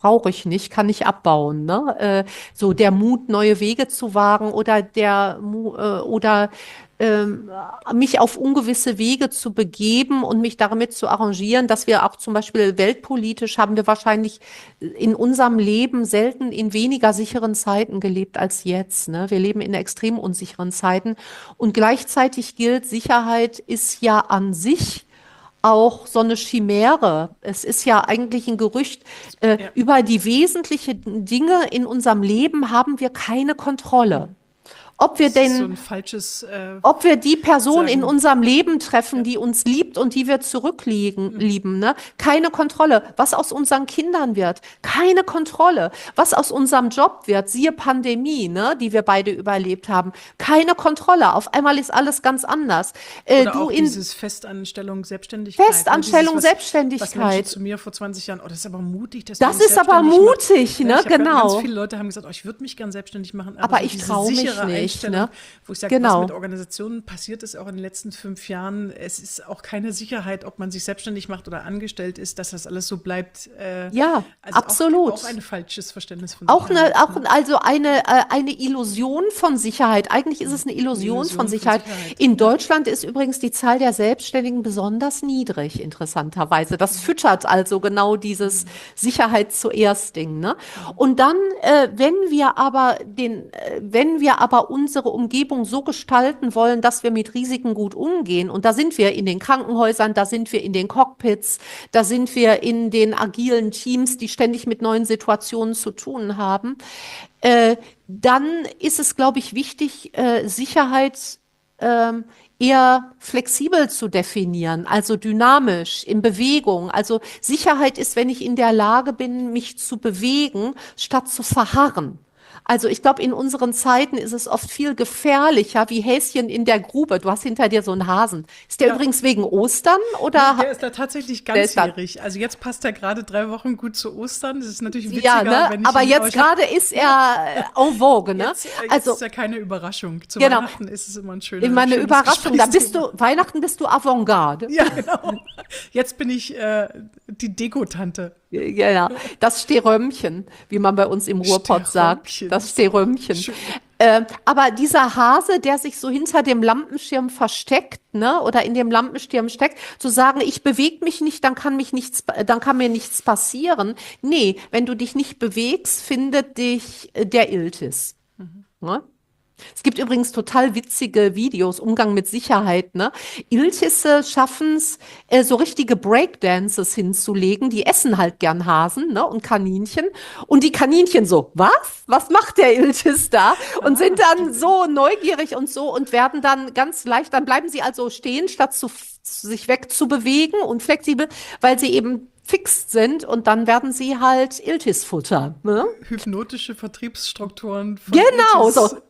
brauche ich nicht, kann ich abbauen, ne? Äh, so der Mut, neue Wege zu wagen oder der Mu- äh, oder ähm, mich auf ungewisse Wege zu begeben und mich damit zu arrangieren, dass wir auch zum Beispiel weltpolitisch haben wir wahrscheinlich in unserem Leben selten in weniger sicheren Zeiten gelebt als jetzt, ne? Wir leben in extrem unsicheren Zeiten und gleichzeitig gilt, Sicherheit ist ja an sich auch so eine Chimäre. Es ist ja eigentlich ein Gerücht, äh, Ja. über die wesentlichen Dinge in unserem Leben haben wir keine Kontrolle. Ob wir Das ist so denn ein falsches äh, ob wir die Person in Sagen. unserem Leben treffen, Ja. die uns liebt und die wir zurückliegen, lieben, ne? Keine Kontrolle. Was aus unseren Kindern wird, keine Kontrolle. Was aus unserem Job wird, siehe Pandemie, ne, die wir beide überlebt haben, keine Kontrolle. Auf einmal ist alles ganz anders. Äh, Oder du auch in dieses Festanstellung, Selbstständigkeit. Festanstellung, Ne? Dieses, was, was Menschen Selbstständigkeit. zu mir vor zwanzig Jahren, oh, das ist aber mutig, dass Das du dich ist aber selbstständig machst. mutig, Ja, ne? ich habe ganz Genau. viele Leute haben gesagt, oh, ich würde mich gern selbstständig machen, aber, Aber so ich diese traue mich sichere nicht, Einstellung, ne? wo ich sage, was Genau. mit Organisationen passiert ist, auch in den letzten fünf Jahren, es ist auch keine Sicherheit, ob man sich selbstständig macht oder angestellt ist, dass das alles so bleibt. Äh, Ja, also absolut. Auch, auch ein falsches Verständnis von Auch Sicherheit. eine, auch Ne? also eine, äh, eine Illusion von Sicherheit. Eigentlich ist es eine Illusion Illusion von von Sicherheit. Sicherheit. In Deutschland ist übrigens die Zahl der Selbstständigen besonders niedrig, interessanterweise. Das füttert also genau dieses Sicherheit zuerst Ding, ne? Und dann, äh, wenn wir aber den, äh, wenn wir aber unsere Umgebung so gestalten wollen, dass wir mit Risiken gut umgehen, und da sind wir in den Krankenhäusern, da sind wir in den Cockpits, da sind wir in den agilen Teams, die ständig mit neuen Situationen zu tun haben, äh, dann ist es, glaube ich, wichtig, äh, Sicherheit ähm, eher flexibel zu definieren, also dynamisch, in Bewegung. Also Sicherheit ist, wenn ich in der Lage bin, mich zu bewegen, statt zu verharren. Also ich glaube, in unseren Zeiten ist es oft viel gefährlicher, wie Häschen in der Grube. Du hast hinter dir so einen Hasen. Ist der Ja. übrigens wegen Ostern Nee, oder? der ist da tatsächlich Der ist da- ganzjährig. Also jetzt passt er gerade drei Wochen gut zu Ostern. Das ist natürlich witziger, Ja, ne? wenn ich Aber ihn jetzt euch- gerade ist er äh, en vogue, ne? Jetzt, äh, jetzt Also ist ja keine Überraschung. Zu Genau. Weihnachten ist es immer ein schöner immer eine schönes Überraschung. Da bist Gesprächsthema. du, Weihnachten bist du Avantgarde. Ja, genau. Jetzt bin ich äh, die Dekotante. Genau, das Sterömchen, wie man bei uns im Ruhrpott sagt. Sterömchen. Das Sterömchen. Schön. Äh, aber dieser Hase, der sich so hinter dem Lampenschirm versteckt, ne, oder in dem Lampenschirm steckt, zu sagen, ich bewege mich nicht, dann kann mich nichts, dann kann mir nichts passieren. Nee, wenn du dich nicht bewegst, findet dich äh, der Iltis. Ne? Es gibt übrigens total witzige Videos, Umgang mit Sicherheit, ne? Iltisse schaffen es, äh, so richtige Breakdances hinzulegen. Die essen halt gern Hasen, ne? Und Kaninchen. Und die Kaninchen so, was? Was macht der Iltis da? Und sind dann so neugierig und so und werden dann ganz leicht, dann bleiben sie also stehen, statt zu, sich wegzubewegen und flexibel, weil sie eben fixt sind und dann werden sie halt Iltisfutter, ne? Hypnotische Vertriebsstrukturen. Von Genau, Iltis. so.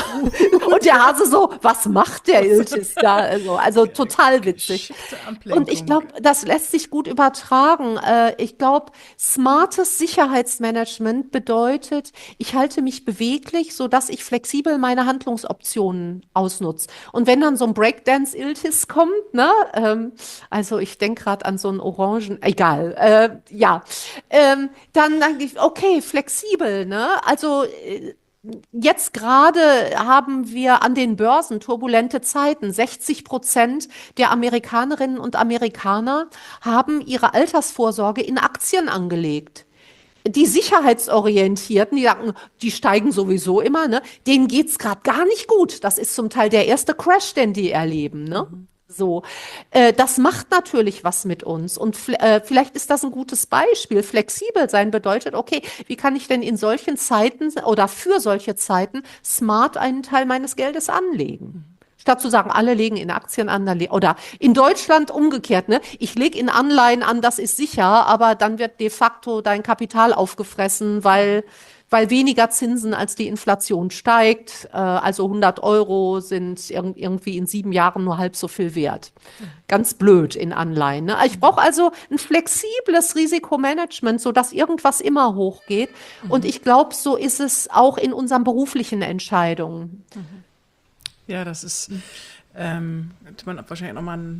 Und der Hase so, was macht der Iltis da? Also, also total witzig. Geschickte Ablenkung. Und ich glaube, das lässt sich gut übertragen. Äh, ich glaube, smartes Sicherheitsmanagement bedeutet, ich halte mich beweglich, sodass ich flexibel meine Handlungsoptionen ausnutze. Und wenn dann so ein Breakdance-Iltis kommt, ne, ähm, also ich denke gerade an so einen orangen, egal, äh, ja, ähm, dann denke ich, okay, flexibel, ne? Also äh, Jetzt gerade haben wir an den Börsen turbulente Zeiten. sechzig Prozent der Amerikanerinnen und Amerikaner haben ihre Altersvorsorge in Aktien angelegt. Die Sicherheitsorientierten, die sagen, die steigen sowieso immer, ne? Denen geht's gerade gar nicht gut. Das ist zum Teil der erste Crash, den die erleben, ne? So, äh, das macht natürlich was mit uns und äh, vielleicht ist das ein gutes Beispiel. Flexibel sein bedeutet, okay, wie kann ich denn in solchen Zeiten oder für solche Zeiten smart einen Teil meines Geldes anlegen? Statt zu sagen, alle legen in Aktien an, dann le- oder in Deutschland umgekehrt, ne? Ich lege in Anleihen an, das ist sicher, aber dann wird de facto dein Kapital aufgefressen, weil weil weniger Zinsen als die Inflation steigt. Äh, also hundert Euro sind irg- irgendwie in sieben Jahren nur halb so viel wert. Ganz blöd in Anleihen. Ne? Ich brauche also ein flexibles Risikomanagement, sodass irgendwas immer hochgeht. Und ich glaube, so ist es auch in unseren beruflichen Entscheidungen. Ja, das ist, ähm, könnte man wahrscheinlich nochmal einen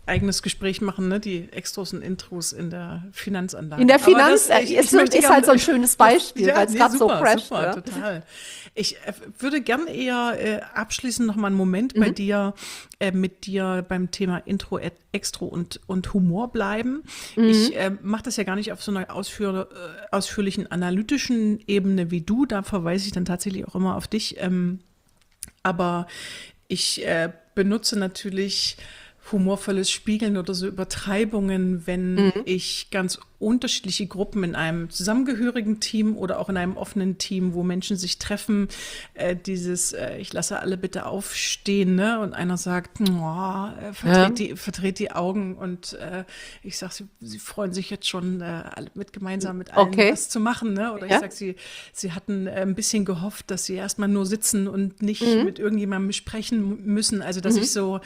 eigenes Gespräch machen, ne? Die Extros und Intros in der Finanzanlage. In der Aber Finanz das, ich, ist, ich möchte ist gern, halt so ein schönes Beispiel, ja, weil es nee, gerade so super, crasht. super, Ja. total. Ich äh, würde gern eher äh, abschließend noch mal einen Moment Mhm. bei dir, äh, mit dir beim Thema Intro, Ed- Extro und, und Humor bleiben. Mhm. Ich äh, mache das ja gar nicht auf so einer ausführ, äh, ausführlichen analytischen Ebene wie du. Da verweise ich dann tatsächlich auch immer auf dich. Ähm, aber ich äh, benutze natürlich humorvolles Spiegeln oder so Übertreibungen, wenn Mhm. ich ganz unterschiedliche Gruppen in einem zusammengehörigen Team oder auch in einem offenen Team, wo Menschen sich treffen, äh, dieses, äh, ich lasse alle bitte aufstehen, ne? Und einer sagt, oh, äh, verdreht, Ja. die, verdreht die Augen und äh, ich sage, sie, sie freuen sich jetzt schon, äh, alle mit gemeinsam mit allen Okay. was zu machen, ne? Oder ich Ja. sage, sie, sie hatten äh, ein bisschen gehofft, dass sie erstmal nur sitzen und nicht Mhm. mit irgendjemandem sprechen müssen. Also dass Mhm. ich so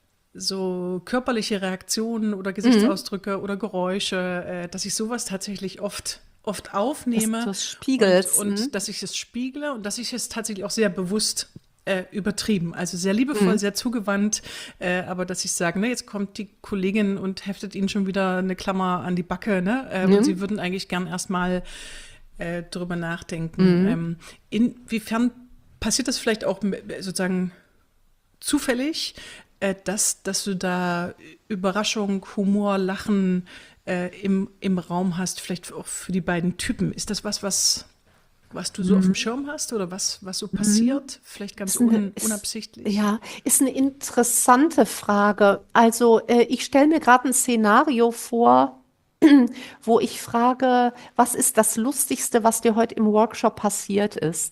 so körperliche Reaktionen oder Mhm. Gesichtsausdrücke oder Geräusche, äh, dass ich sowas tatsächlich oft, oft Dass aufnehme du es und, spiegelst. und Mhm. dass ich es spiegle und dass ich es tatsächlich auch sehr bewusst äh, übertrieben, also sehr liebevoll, Mhm. sehr zugewandt, äh, aber dass ich sage, ne, jetzt kommt die Kollegin und heftet ihnen schon wieder eine Klammer an die Backe, ne, äh, und sie Mhm. würden eigentlich gern erstmal äh, drüber nachdenken. Mhm. Ähm, inwiefern passiert das vielleicht auch m- sozusagen zufällig, äh, dass, dass du da Überraschung, Humor, Lachen äh, im, im Raum hast, vielleicht auch für die beiden Typen. Ist das was, was, was du so auf dem Mhm. Schirm hast oder was, was so Mhm. passiert? Vielleicht ganz Ist eine, un, ist, unabsichtlich? ja, ist eine interessante Frage. Also, äh, ich stelle mir gerade ein Szenario vor, wo ich frage, was ist das Lustigste, was dir heute im Workshop passiert ist?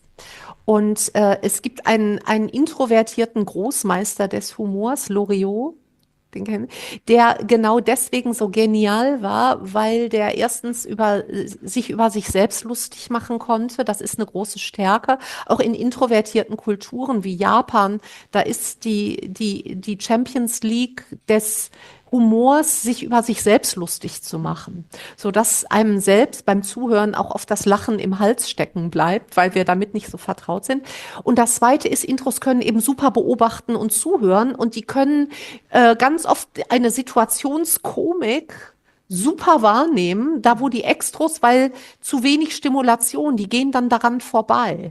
Und äh, es gibt einen, einen introvertierten Großmeister des Humors, Loriot, den kennen, der genau deswegen so genial war, weil der erstens über, sich über sich selbst lustig machen konnte. Das ist eine große Stärke. Auch in introvertierten Kulturen wie Japan, da ist die, die, die Champions League des Humors, sich über sich selbst lustig zu machen, so dass einem selbst beim Zuhören auch oft das Lachen im Hals stecken bleibt, weil wir damit nicht so vertraut sind. Und das Zweite ist, Intros können eben super beobachten und zuhören und die können äh, ganz oft eine Situationskomik super wahrnehmen, da wo die Extros, weil zu wenig Stimulation, die gehen dann daran vorbei.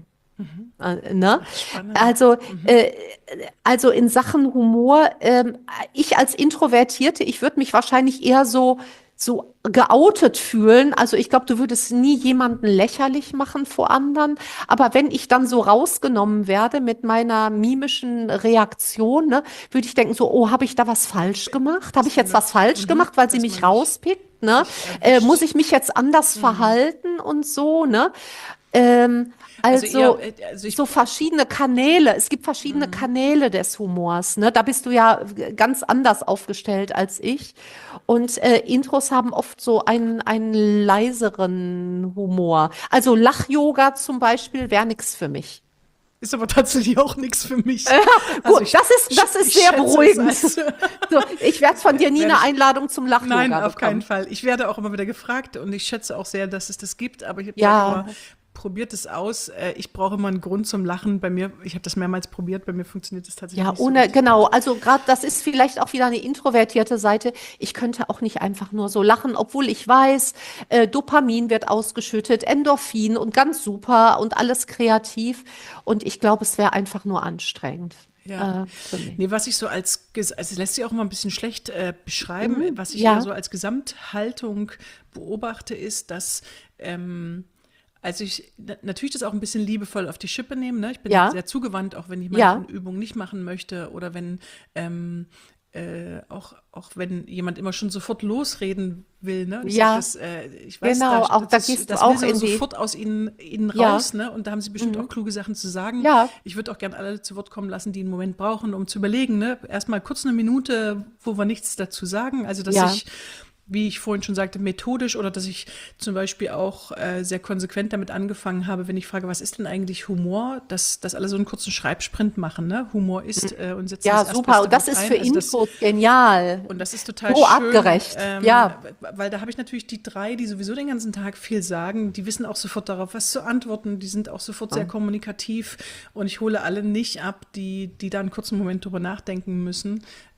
Äh, ne? Ach, spannend. Also, äh, also in Sachen Humor, ähm, ich als Introvertierte, ich würde mich wahrscheinlich eher so, so geoutet fühlen. Also ich glaube, du würdest nie jemanden lächerlich machen vor anderen. Aber wenn ich dann so rausgenommen werde mit meiner mimischen Reaktion, ne, würde ich denken so, oh, habe ich da was falsch gemacht? Habe ich jetzt was falsch Mhm, gemacht, weil sie dass mich man nicht rauspickt? Ne? sich Äh, muss erwischt. ich mich jetzt anders verhalten und so, ne? Ähm, Also eher, also äh, also ich, so verschiedene Kanäle. Es gibt verschiedene Kanäle des Humors. Ne? Da bist du ja ganz anders aufgestellt als ich. Und äh, Intros haben oft so einen, einen leiseren Humor. Also Lach-Yoga zum Beispiel wäre nichts für mich. ist aber tatsächlich auch nichts für mich. Also Gut, ich, das ist, das ich ist sehr schätze es beruhigend. als, So, ich werde von dir nie werde eine ich, Einladung zum Lach-Yoga nein, auf keinen bekommen. Fall. Ich werde auch immer wieder gefragt und ich schätze auch sehr, dass es das gibt, aber ich sage Ja, immer, probiert es aus. Äh, Ich brauche immer einen Grund zum Lachen. Bei mir, ich habe das mehrmals probiert, bei mir funktioniert das tatsächlich ja, nicht so ohne, richtig genau. gut. Also gerade das ist vielleicht auch wieder eine introvertierte Seite. Ich könnte auch nicht einfach nur so lachen, obwohl ich weiß, äh, Dopamin wird ausgeschüttet, Endorphin und ganz super und alles kreativ. Und ich glaube, es wäre einfach nur anstrengend Ja. äh, für mich. Nee, was ich so als, ges- also es lässt sich auch immer ein bisschen schlecht äh, beschreiben, Mhm, was ich eher ja, so als Gesamthaltung beobachte, ist, dass ähm, also ich na- natürlich das auch ein bisschen liebevoll auf die Schippe nehme, ne? Ich bin ja, sehr zugewandt, auch wenn ich manche ja, Übungen nicht machen möchte oder wenn ähm, äh, auch, auch wenn jemand immer schon sofort losreden will, ne? Und ich sage, ja, das, äh, ich weiß, da, genau. Auch da das, gehst du das will auch so in die, sofort aus ihnen, ihnen ja, raus, ne? Und da haben sie bestimmt auch mhm, kluge Sachen zu sagen. ja, Ich würde auch gern alle zu Wort kommen lassen, die einen Moment brauchen, um zu überlegen, ne? Erstmal kurz eine Minute, wo wir nichts dazu sagen. Also, dass ja, ich, wie ich vorhin schon sagte, methodisch oder dass ich zum Beispiel auch äh, sehr konsequent damit angefangen habe, wenn ich frage, was ist denn eigentlich Humor, dass, dass alle so einen kurzen Schreibsprint machen, ne? Humor ist äh, und setzen ja, das super. erstbeste Und das Wort ist ein. für Also das Intros genial. und das ist total So schön, artgerecht. ähm, Ja, weil da habe ich natürlich die drei, die sowieso den ganzen Tag viel sagen, die wissen auch sofort darauf, was zu antworten, die sind auch sofort sehr kommunikativ und ich hole alle nicht ab, die, die da einen kurzen Moment drüber nachdenken müssen.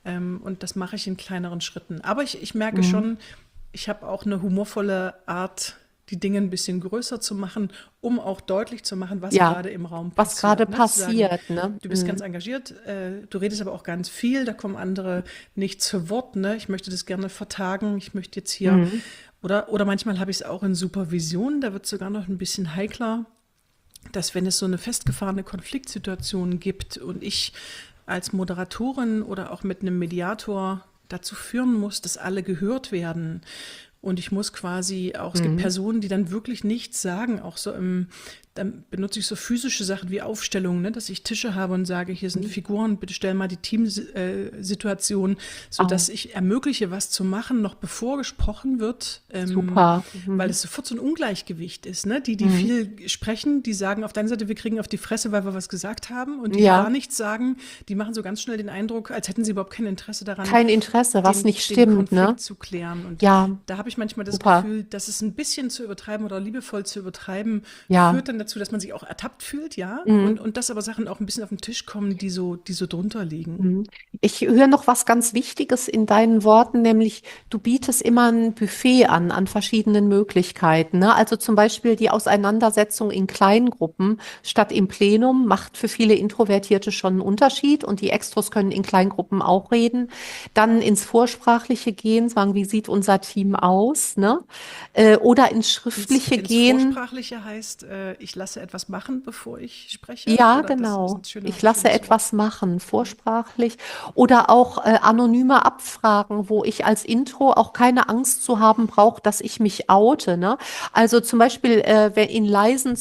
Ähm, und das mache ich in kleineren Schritten. Aber ich, ich merke Mhm. schon, ich habe auch eine humorvolle Art, die Dinge ein bisschen größer zu machen, um auch deutlich zu machen, was Ja, gerade im Raum was gerade passiert. Ne? Zu sagen, passiert, ne? du bist ganz Mhm. engagiert, äh, du redest aber auch ganz viel, da kommen andere nicht zu Wort. Ne? Ich möchte das gerne vertagen, ich möchte jetzt hier, Mhm. oder, oder manchmal habe ich es auch in Supervision, da wird es sogar noch ein bisschen heikler, dass wenn es so eine festgefahrene Konfliktsituation gibt und ich als Moderatorin oder auch mit einem Mediator dazu führen muss, dass alle gehört werden. Und ich muss quasi auch, es gibt Mhm. Personen, die dann wirklich nichts sagen, auch so im, dann benutze ich so physische Sachen wie Aufstellungen, ne, dass ich Tische habe und sage, hier sind Mhm. Figuren, bitte stell mal die Teamsituation, Oh, sodass ich ermögliche, was zu machen, noch bevor gesprochen wird, ähm, super. weil Mhm. es sofort so ein Ungleichgewicht ist. Ne? Die, die Mhm. viel sprechen, die sagen auf der einen Seite, wir kriegen auf die Fresse, weil wir was gesagt haben, und die, die gar Ja, nichts sagen, die machen so ganz schnell den Eindruck, als hätten sie überhaupt kein Interesse daran, kein Interesse, was den, nicht den stimmt, ne? Konflikt zu klären. Und Ja, da habe ich manchmal das super. Gefühl, dass es ein bisschen zu übertreiben oder liebevoll zu übertreiben, Ja. führt dann dazu, dass man sich auch ertappt fühlt, ja, und, Mhm. und dass aber Sachen auch ein bisschen auf den Tisch kommen, die so, die so drunter liegen. Mhm. Ich höre noch was ganz Wichtiges in deinen Worten, nämlich du bietest immer ein Buffet an, an verschiedenen Möglichkeiten. Ne? Also zum Beispiel die Auseinandersetzung in Kleingruppen statt im Plenum macht für viele Introvertierte schon einen Unterschied und die Extros können in Kleingruppen auch reden. Dann ins Vorsprachliche gehen, sagen, wie sieht unser Team aus, ne? Äh, oder ins Ins, Schriftliche ins gehen. Vorsprachliche heißt, äh, ich lasse etwas machen, bevor ich spreche, Ja, oder das ist genau. ein schöner, Ich lasse schönes Wort. etwas machen, vorsprachlich. Oder auch äh, anonyme Abfragen, wo ich als Intro auch keine Angst zu haben brauche, dass ich mich oute. Ne? Also zum Beispiel äh, wenn in leisen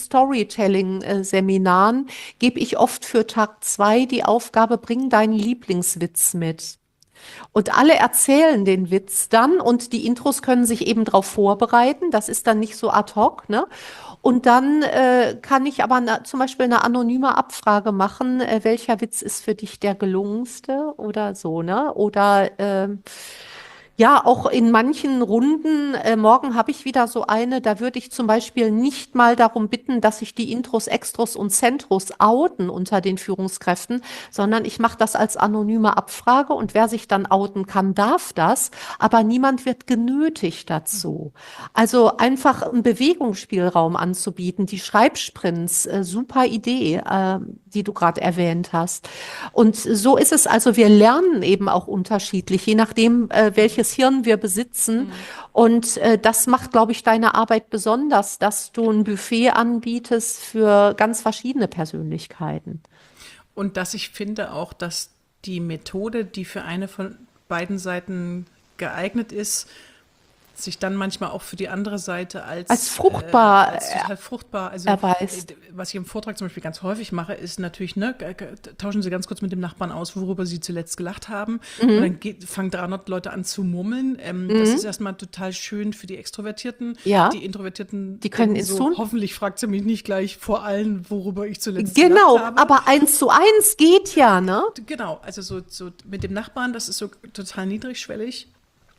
Storytelling-Seminaren gebe ich oft für Tag zwei die Aufgabe, bring deinen Lieblingswitz mit. Und alle erzählen den Witz dann und die Intros können sich eben darauf vorbereiten. Das ist dann nicht so ad hoc, ne? Und dann äh, kann ich aber na, zum Beispiel eine anonyme Abfrage machen, äh, welcher Witz ist für dich der gelungenste oder so, ne? Oder ähm, ja, auch in manchen Runden, äh, morgen habe ich wieder so eine, da würde ich zum Beispiel nicht mal darum bitten, dass sich die Intros, Extros und Centros outen unter den Führungskräften, sondern ich mache das als anonyme Abfrage und wer sich dann outen kann, darf das, aber niemand wird genötigt dazu. Also einfach einen Bewegungsspielraum anzubieten, die Schreibsprints, äh, super Idee, äh, die du gerade erwähnt hast. Und so ist es also, wir lernen eben auch unterschiedlich, je nachdem, äh, welches Hirn wir besitzen. Mhm. Und äh, das macht, glaube ich, deine Arbeit besonders, dass du ein Buffet anbietest für ganz verschiedene Persönlichkeiten. Und dass ich finde auch, dass die Methode, die für eine von beiden Seiten geeignet ist, sich dann manchmal auch für die andere Seite Als als, äh, fruchtbar als äh, total fruchtbar, also äh, erweist. was ich im Vortrag zum Beispiel ganz häufig mache, ist natürlich, ne, g- g- tauschen Sie ganz kurz mit dem Nachbarn aus, worüber Sie zuletzt gelacht haben, und Mhm. dann geht, fangen dreihundert Leute an zu murmeln. Ähm, das ist Mhm. erstmal total schön für die Extrovertierten. Ja, Die Introvertierten die können denken ins so, Tun. hoffentlich fragt sie mich nicht gleich vor allen, worüber ich zuletzt gelacht Genau, habe. aber eins zu eins geht ja, ne? Genau, also so, so mit dem Nachbarn, das ist so total niedrigschwellig.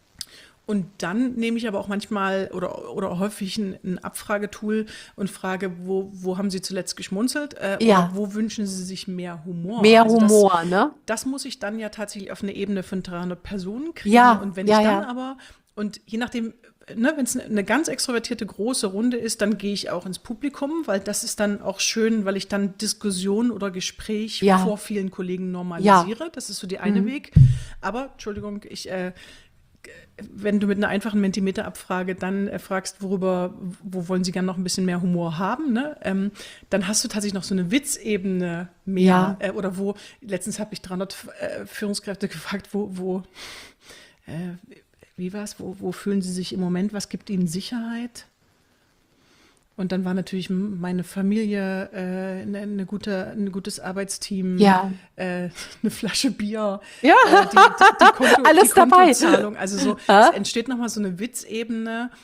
Und dann nehme ich aber auch manchmal oder, oder häufig ein, ein Abfragetool und frage, wo, wo haben Sie zuletzt geschmunzelt, äh, oder Ja, wo wünschen Sie sich mehr Humor? mehr Also das, Humor, ne? das muss ich dann ja tatsächlich auf eine Ebene von dreihundert Personen kriegen. Ja, Und wenn ich ja, dann ja. aber, und je nachdem, ne, wenn es eine ganz extrovertierte große Runde ist, dann gehe ich auch ins Publikum, weil das ist dann auch schön, weil ich dann Diskussion oder Gespräch Ja, vor vielen Kollegen ja. normalisiere. Das ist so die eine Mhm. Weg. Aber, Entschuldigung, ich äh, wenn du mit einer einfachen Mentimeter-Abfrage dann äh, fragst, worüber, wo wollen sie gerne noch ein bisschen mehr Humor haben, ne? Ähm, dann hast du tatsächlich noch so eine Witzebene mehr. Ja. Äh, oder wo, letztens habe ich dreihundert äh, Führungskräfte gefragt, wo, wo äh, wie war es, wo, wo fühlen sie sich im Moment, was gibt ihnen Sicherheit? Und dann war natürlich meine Familie, äh, eine, eine gute, ein gutes Arbeitsteam, Ja. äh, eine Flasche Bier, Ja, äh, die, die, die, Konto, die alles dabei. Kontozahlung. Also so, es Ja? entsteht nochmal so eine Witzebene,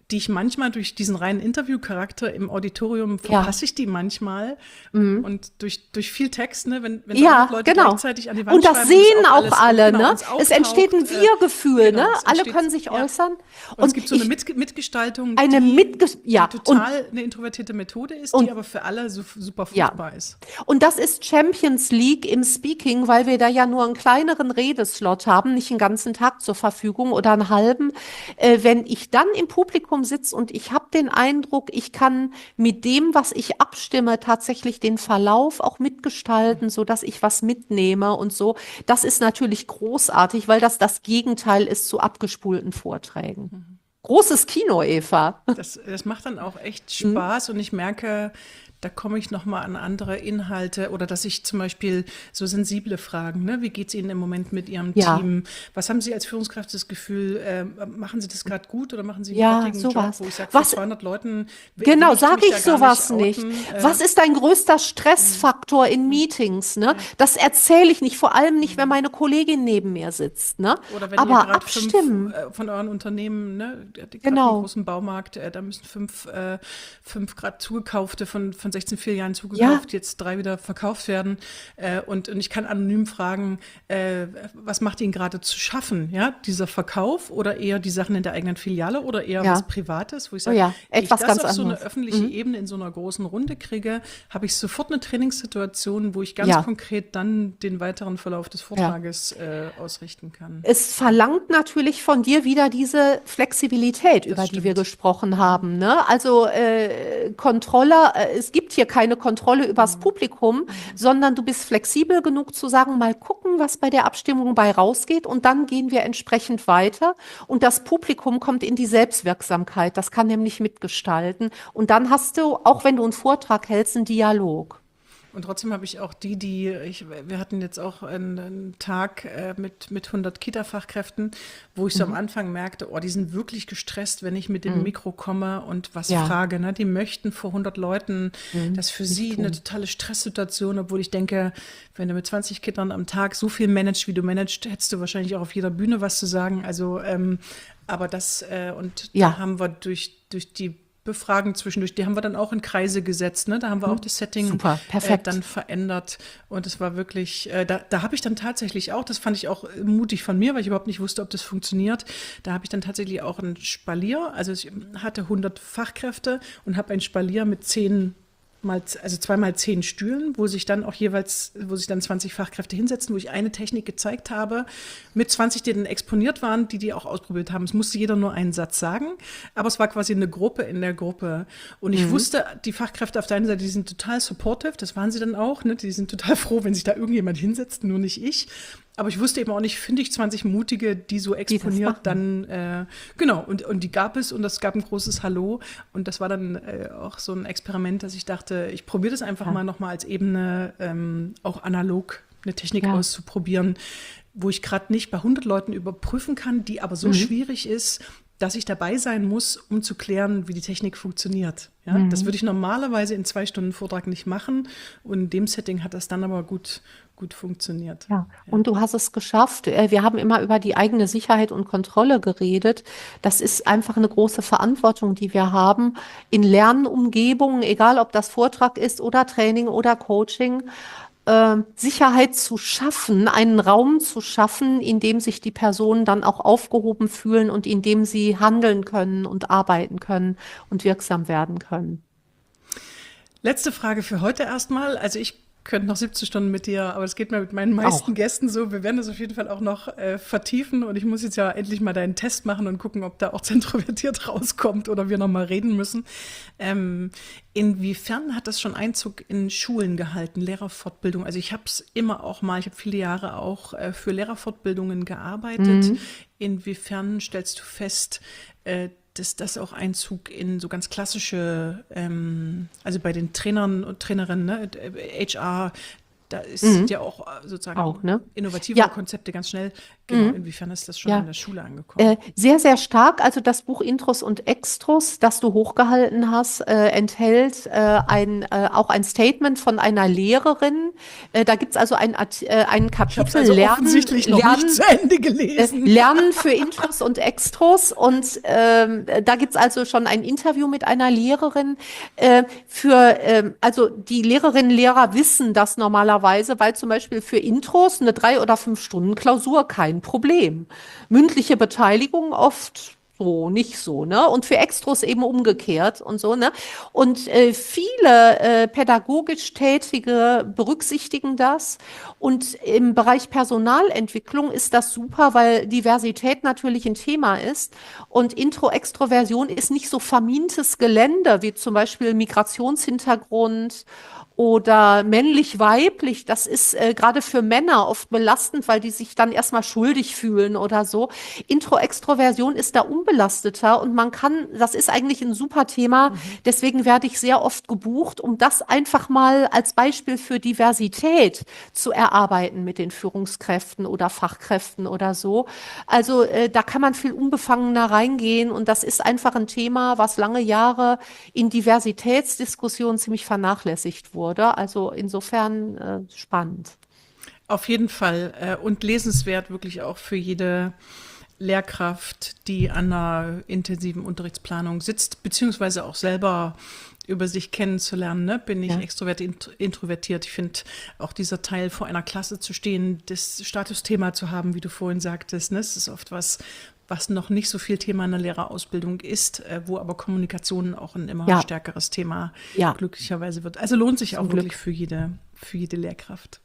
die ich manchmal durch diesen reinen Interviewcharakter im Auditorium verpasse ich die manchmal. Mhm. Und durch, durch viel Text, ne, wenn, wenn ja, Leute genau. gleichzeitig an die Wand und das schreiben, sehen auch, auch alle, genau, ne? Es entsteht ein Wir-Gefühl, genau, ne? Alle können sich ja. äußern. Und, und es gibt so eine Mit Mitgestaltung, eine die, Mitges ja. die total und, eine introvertierte Methode ist, und, die aber für alle so, super fruchtbar ja. ist. Und das ist Champions League im Speaking, weil wir da ja nur einen kleineren Redeslot haben, nicht einen ganzen Tag zur Verfügung oder einen halben. Äh, wenn ich dann im Publikum sitze und ich habe den Eindruck, ich kann mit dem, was ich abstimme, tatsächlich den Verlauf auch mitgestalten, so dass ich was mitnehme und so. Das ist natürlich großartig, weil das das Gegenteil ist zu abgespulten Vorträgen. Mhm. Großes Kino, Eva. Das, das macht dann auch echt Spaß mhm. und ich merke, da komme ich nochmal an andere Inhalte oder dass ich zum Beispiel so sensible Fragen, ne? Wie geht es Ihnen im Moment mit Ihrem ja. Team? Was haben Sie als Führungskraft das Gefühl, äh, machen Sie das gerade gut oder machen Sie einen ja, fertigen sowas. Job, wo ich sage, für zweihundert Leuten Genau, sage ich sowas nicht. nicht. Äh, Was ist dein größter Stressfaktor in Meetings? Ne? Das erzähle ich nicht, vor allem nicht, wenn meine Kollegin neben mir sitzt. Ne? Oder wenn Aber ihr abstimmen. Fünf, äh, von euren Unternehmen, ne? Genau. Einen großen Baumarkt, äh, da müssen fünf, äh, fünf gerade zugekaufte von, von sechzehn Filialen zugekauft, ja. jetzt drei wieder verkauft werden. Äh, und, und ich kann anonym fragen, äh, was macht Ihnen gerade zu schaffen? Ja? Dieser Verkauf oder eher die Sachen in der eigenen Filiale oder eher ja. was Privates, wo ich sage, oh ja. etwas ich das ganz auf anderes. so eine öffentliche mhm. Ebene in so einer großen Runde kriege, habe ich sofort eine Trainingssituation, wo ich ganz ja. konkret dann den weiteren Verlauf des Vortrages ja. äh, ausrichten kann. Es verlangt natürlich von dir wieder diese Flexibilität, das über stimmt. die wir gesprochen haben. Ne? Also äh, Kontrolle, äh, es gibt hier keine Kontrolle übers mhm. Publikum, mhm. sondern du bist flexibel genug zu sagen, mal gucken, was bei der Abstimmung bei rausgeht und dann gehen wir entsprechend weiter und das Publikum kommt in die Selbstwirksamkeit, das kann nämlich mitgestalten und dann hast du, auch wenn du einen Vortrag hältst, einen Dialog. Und trotzdem habe ich auch die, die, ich, wir hatten jetzt auch einen, einen Tag äh, mit, mit hundert Kita-Fachkräften, wo ich so mhm. am Anfang merkte, oh, die sind wirklich gestresst, wenn ich mit dem mhm. Mikro komme und was ja. frage. Ne? Die möchten vor hundert Leuten, mhm. das ist für sie eine totale Stresssituation, obwohl ich denke, wenn du mit zwanzig Kindern am Tag so viel managst, wie du managst, hättest du wahrscheinlich auch auf jeder Bühne was zu sagen. Also, ähm, aber das, äh, und ja. da haben wir durch, durch die Befragen zwischendurch, die haben wir dann auch in Kreise gesetzt, ne? Da haben wir auch das Setting Super, perfekt. Äh, dann verändert und es war wirklich, äh, da, da habe ich dann tatsächlich auch, das fand ich auch mutig von mir, weil ich überhaupt nicht wusste, ob das funktioniert, da habe ich dann tatsächlich auch ein Spalier, also ich hatte hundert Fachkräfte und habe ein Spalier mit zehn mal, also zweimal zehn Stühlen, wo sich dann auch jeweils, wo sich dann zwanzig Fachkräfte hinsetzen, wo ich eine Technik gezeigt habe, mit zwanzig, die dann exponiert waren, die die auch ausprobiert haben. Es musste jeder nur einen Satz sagen, aber es war quasi eine Gruppe in der Gruppe. Und ich mhm. wusste, die Fachkräfte auf der einen Seite, die sind total supportive, das waren sie dann auch, ne? Die sind total froh, wenn sich da irgendjemand hinsetzt, nur nicht ich. Aber ich wusste eben auch nicht, finde ich zwanzig Mutige, die so exponiert die dann, äh, genau, und, und die gab es und es gab ein großes Hallo und das war dann äh, auch so ein Experiment, dass ich dachte, ich probiere das einfach ja. mal nochmal als Ebene, ähm, auch analog eine Technik ja. auszuprobieren, wo ich gerade nicht bei hundert Leuten überprüfen kann, die aber so mhm. schwierig ist, dass ich dabei sein muss, um zu klären, wie die Technik funktioniert. Ja, mhm. Das würde ich normalerweise in zwei Stunden Vortrag nicht machen und in dem Setting hat das dann aber gut gut funktioniert. Ja, und du hast es geschafft. Wir haben immer über die eigene Sicherheit und Kontrolle geredet. Das ist einfach eine große Verantwortung, die wir haben in Lernumgebungen, egal ob das Vortrag ist oder Training oder Coaching, äh, Sicherheit zu schaffen, einen Raum zu schaffen, in dem sich die Personen dann auch aufgehoben fühlen und in dem sie handeln können und arbeiten können und wirksam werden können. Letzte Frage für heute erstmal. Also ich könnte noch siebzehn Stunden mit dir, aber das geht mir mit meinen meisten auch. Gästen so. Wir werden das auf jeden Fall auch noch äh, vertiefen und ich muss jetzt ja endlich mal deinen Test machen und gucken, ob da auch zentrovertiert rauskommt oder wir noch mal reden müssen. Ähm, inwiefern hat das schon Einzug in Schulen gehalten, Lehrerfortbildung? Also ich habe es immer auch mal, ich habe viele Jahre auch äh, für Lehrerfortbildungen gearbeitet. Mhm. Inwiefern stellst du fest, äh, dass das auch Einzug in so ganz klassische, ähm, also bei den Trainern und Trainerinnen, ne, H R, Da ist Mhm. ja auch äh, sozusagen Auch, ne? innovative Ja. Konzepte ganz schnell. Genau, Mhm. inwiefern ist das schon Ja. in der Schule angekommen? Äh, sehr, sehr stark. Also das Buch Intros und Extros, das du hochgehalten hast, äh, enthält äh, ein, äh, auch ein Statement von einer Lehrerin. Äh, da gibt's also ein, Art- äh, ein Ich habe es Kapitel also Lernen, offensichtlich noch nicht Lernen, zu Ende äh, gelesen. Lernen für Intros und Extros. Und ähm, da gibt's also schon ein Interview mit einer Lehrerin. Äh, für, ähm, also die Lehrerinnen und Lehrer wissen das normalerweise, weil zum Beispiel für Intros eine drei- oder fünf Stunden Klausur kein Problem. Mündliche Beteiligung oft so, nicht so, ne? Und für Extros eben umgekehrt und so, ne? Und äh, viele äh, pädagogisch Tätige berücksichtigen das. Und im Bereich Personalentwicklung ist das super, weil Diversität natürlich ein Thema ist. Und Intro-Extroversion ist nicht so vermintes Gelände wie zum Beispiel Migrationshintergrund oder männlich-weiblich. Das ist äh, gerade für Männer oft belastend, weil die sich dann erstmal schuldig fühlen oder so. Intro-Extroversion ist da unbelasteter und man kann, das ist eigentlich ein super Thema. Deswegen werde ich sehr oft gebucht, um das einfach mal als Beispiel für Diversität zu erarbeiten mit den Führungskräften oder Fachkräften oder so. Also äh, da kann man viel unbefangener reingehen und das ist einfach ein Thema, was lange Jahre in Diversitätsdiskussionen ziemlich vernachlässigt wurde. Also insofern äh, spannend. Auf jeden Fall äh, und lesenswert wirklich auch für jede Lehrkraft, die an einer intensiven Unterrichtsplanung sitzt, beziehungsweise auch selber über sich kennenzulernen. Ne? Bin ich Ja. extrovertiert, introvertiert? Ich finde auch dieser Teil, vor einer Klasse zu stehen, das Statusthema zu haben, wie du vorhin sagtest, ne? Das ist oft was, was noch nicht so viel Thema in der Lehrerausbildung ist, äh, wo aber Kommunikation auch ein immer Ja. stärkeres Thema Ja. glücklicherweise wird. Also lohnt sich Zum auch Glück. wirklich für jede, für jede Lehrkraft.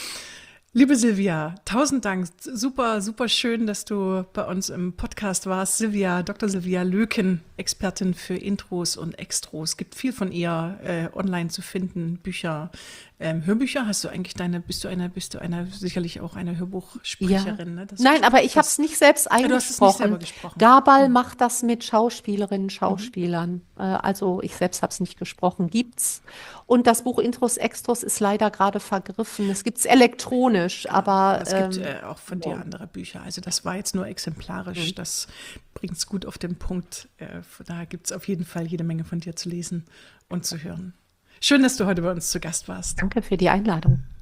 Liebe Silvia, tausend Dank. Super, super schön, dass du bei uns im Podcast warst. Silvia, Doktor Silvia Löken, Expertin für Intros und Extros. Es gibt viel von ihr äh, online zu finden, Bücher, ähm, Hörbücher. Hast du eigentlich deine, bist du eine, bist du eine, sicherlich auch eine Hörbuchsprecherin? Ne? Das, Nein, aber ich habe es das, nicht selbst ja, du hast es nicht eingesprochen. selber gesprochen. Gabal macht das mit Schauspielerinnen, Schauspielern. Äh, also ich selbst habe es nicht gesprochen. Gibt's. Und das Buch Intros, Extros ist leider gerade vergriffen. Es gibt's elektronisch, aber Es gibt ähm, äh, auch von dir andere Bücher. Also das war jetzt nur exemplarisch. Das bringt es gut auf den Punkt. Äh, von daher gibt es auf jeden Fall jede Menge von dir zu lesen und zu hören. Schön, dass du heute bei uns zu Gast warst. danke für die Einladung.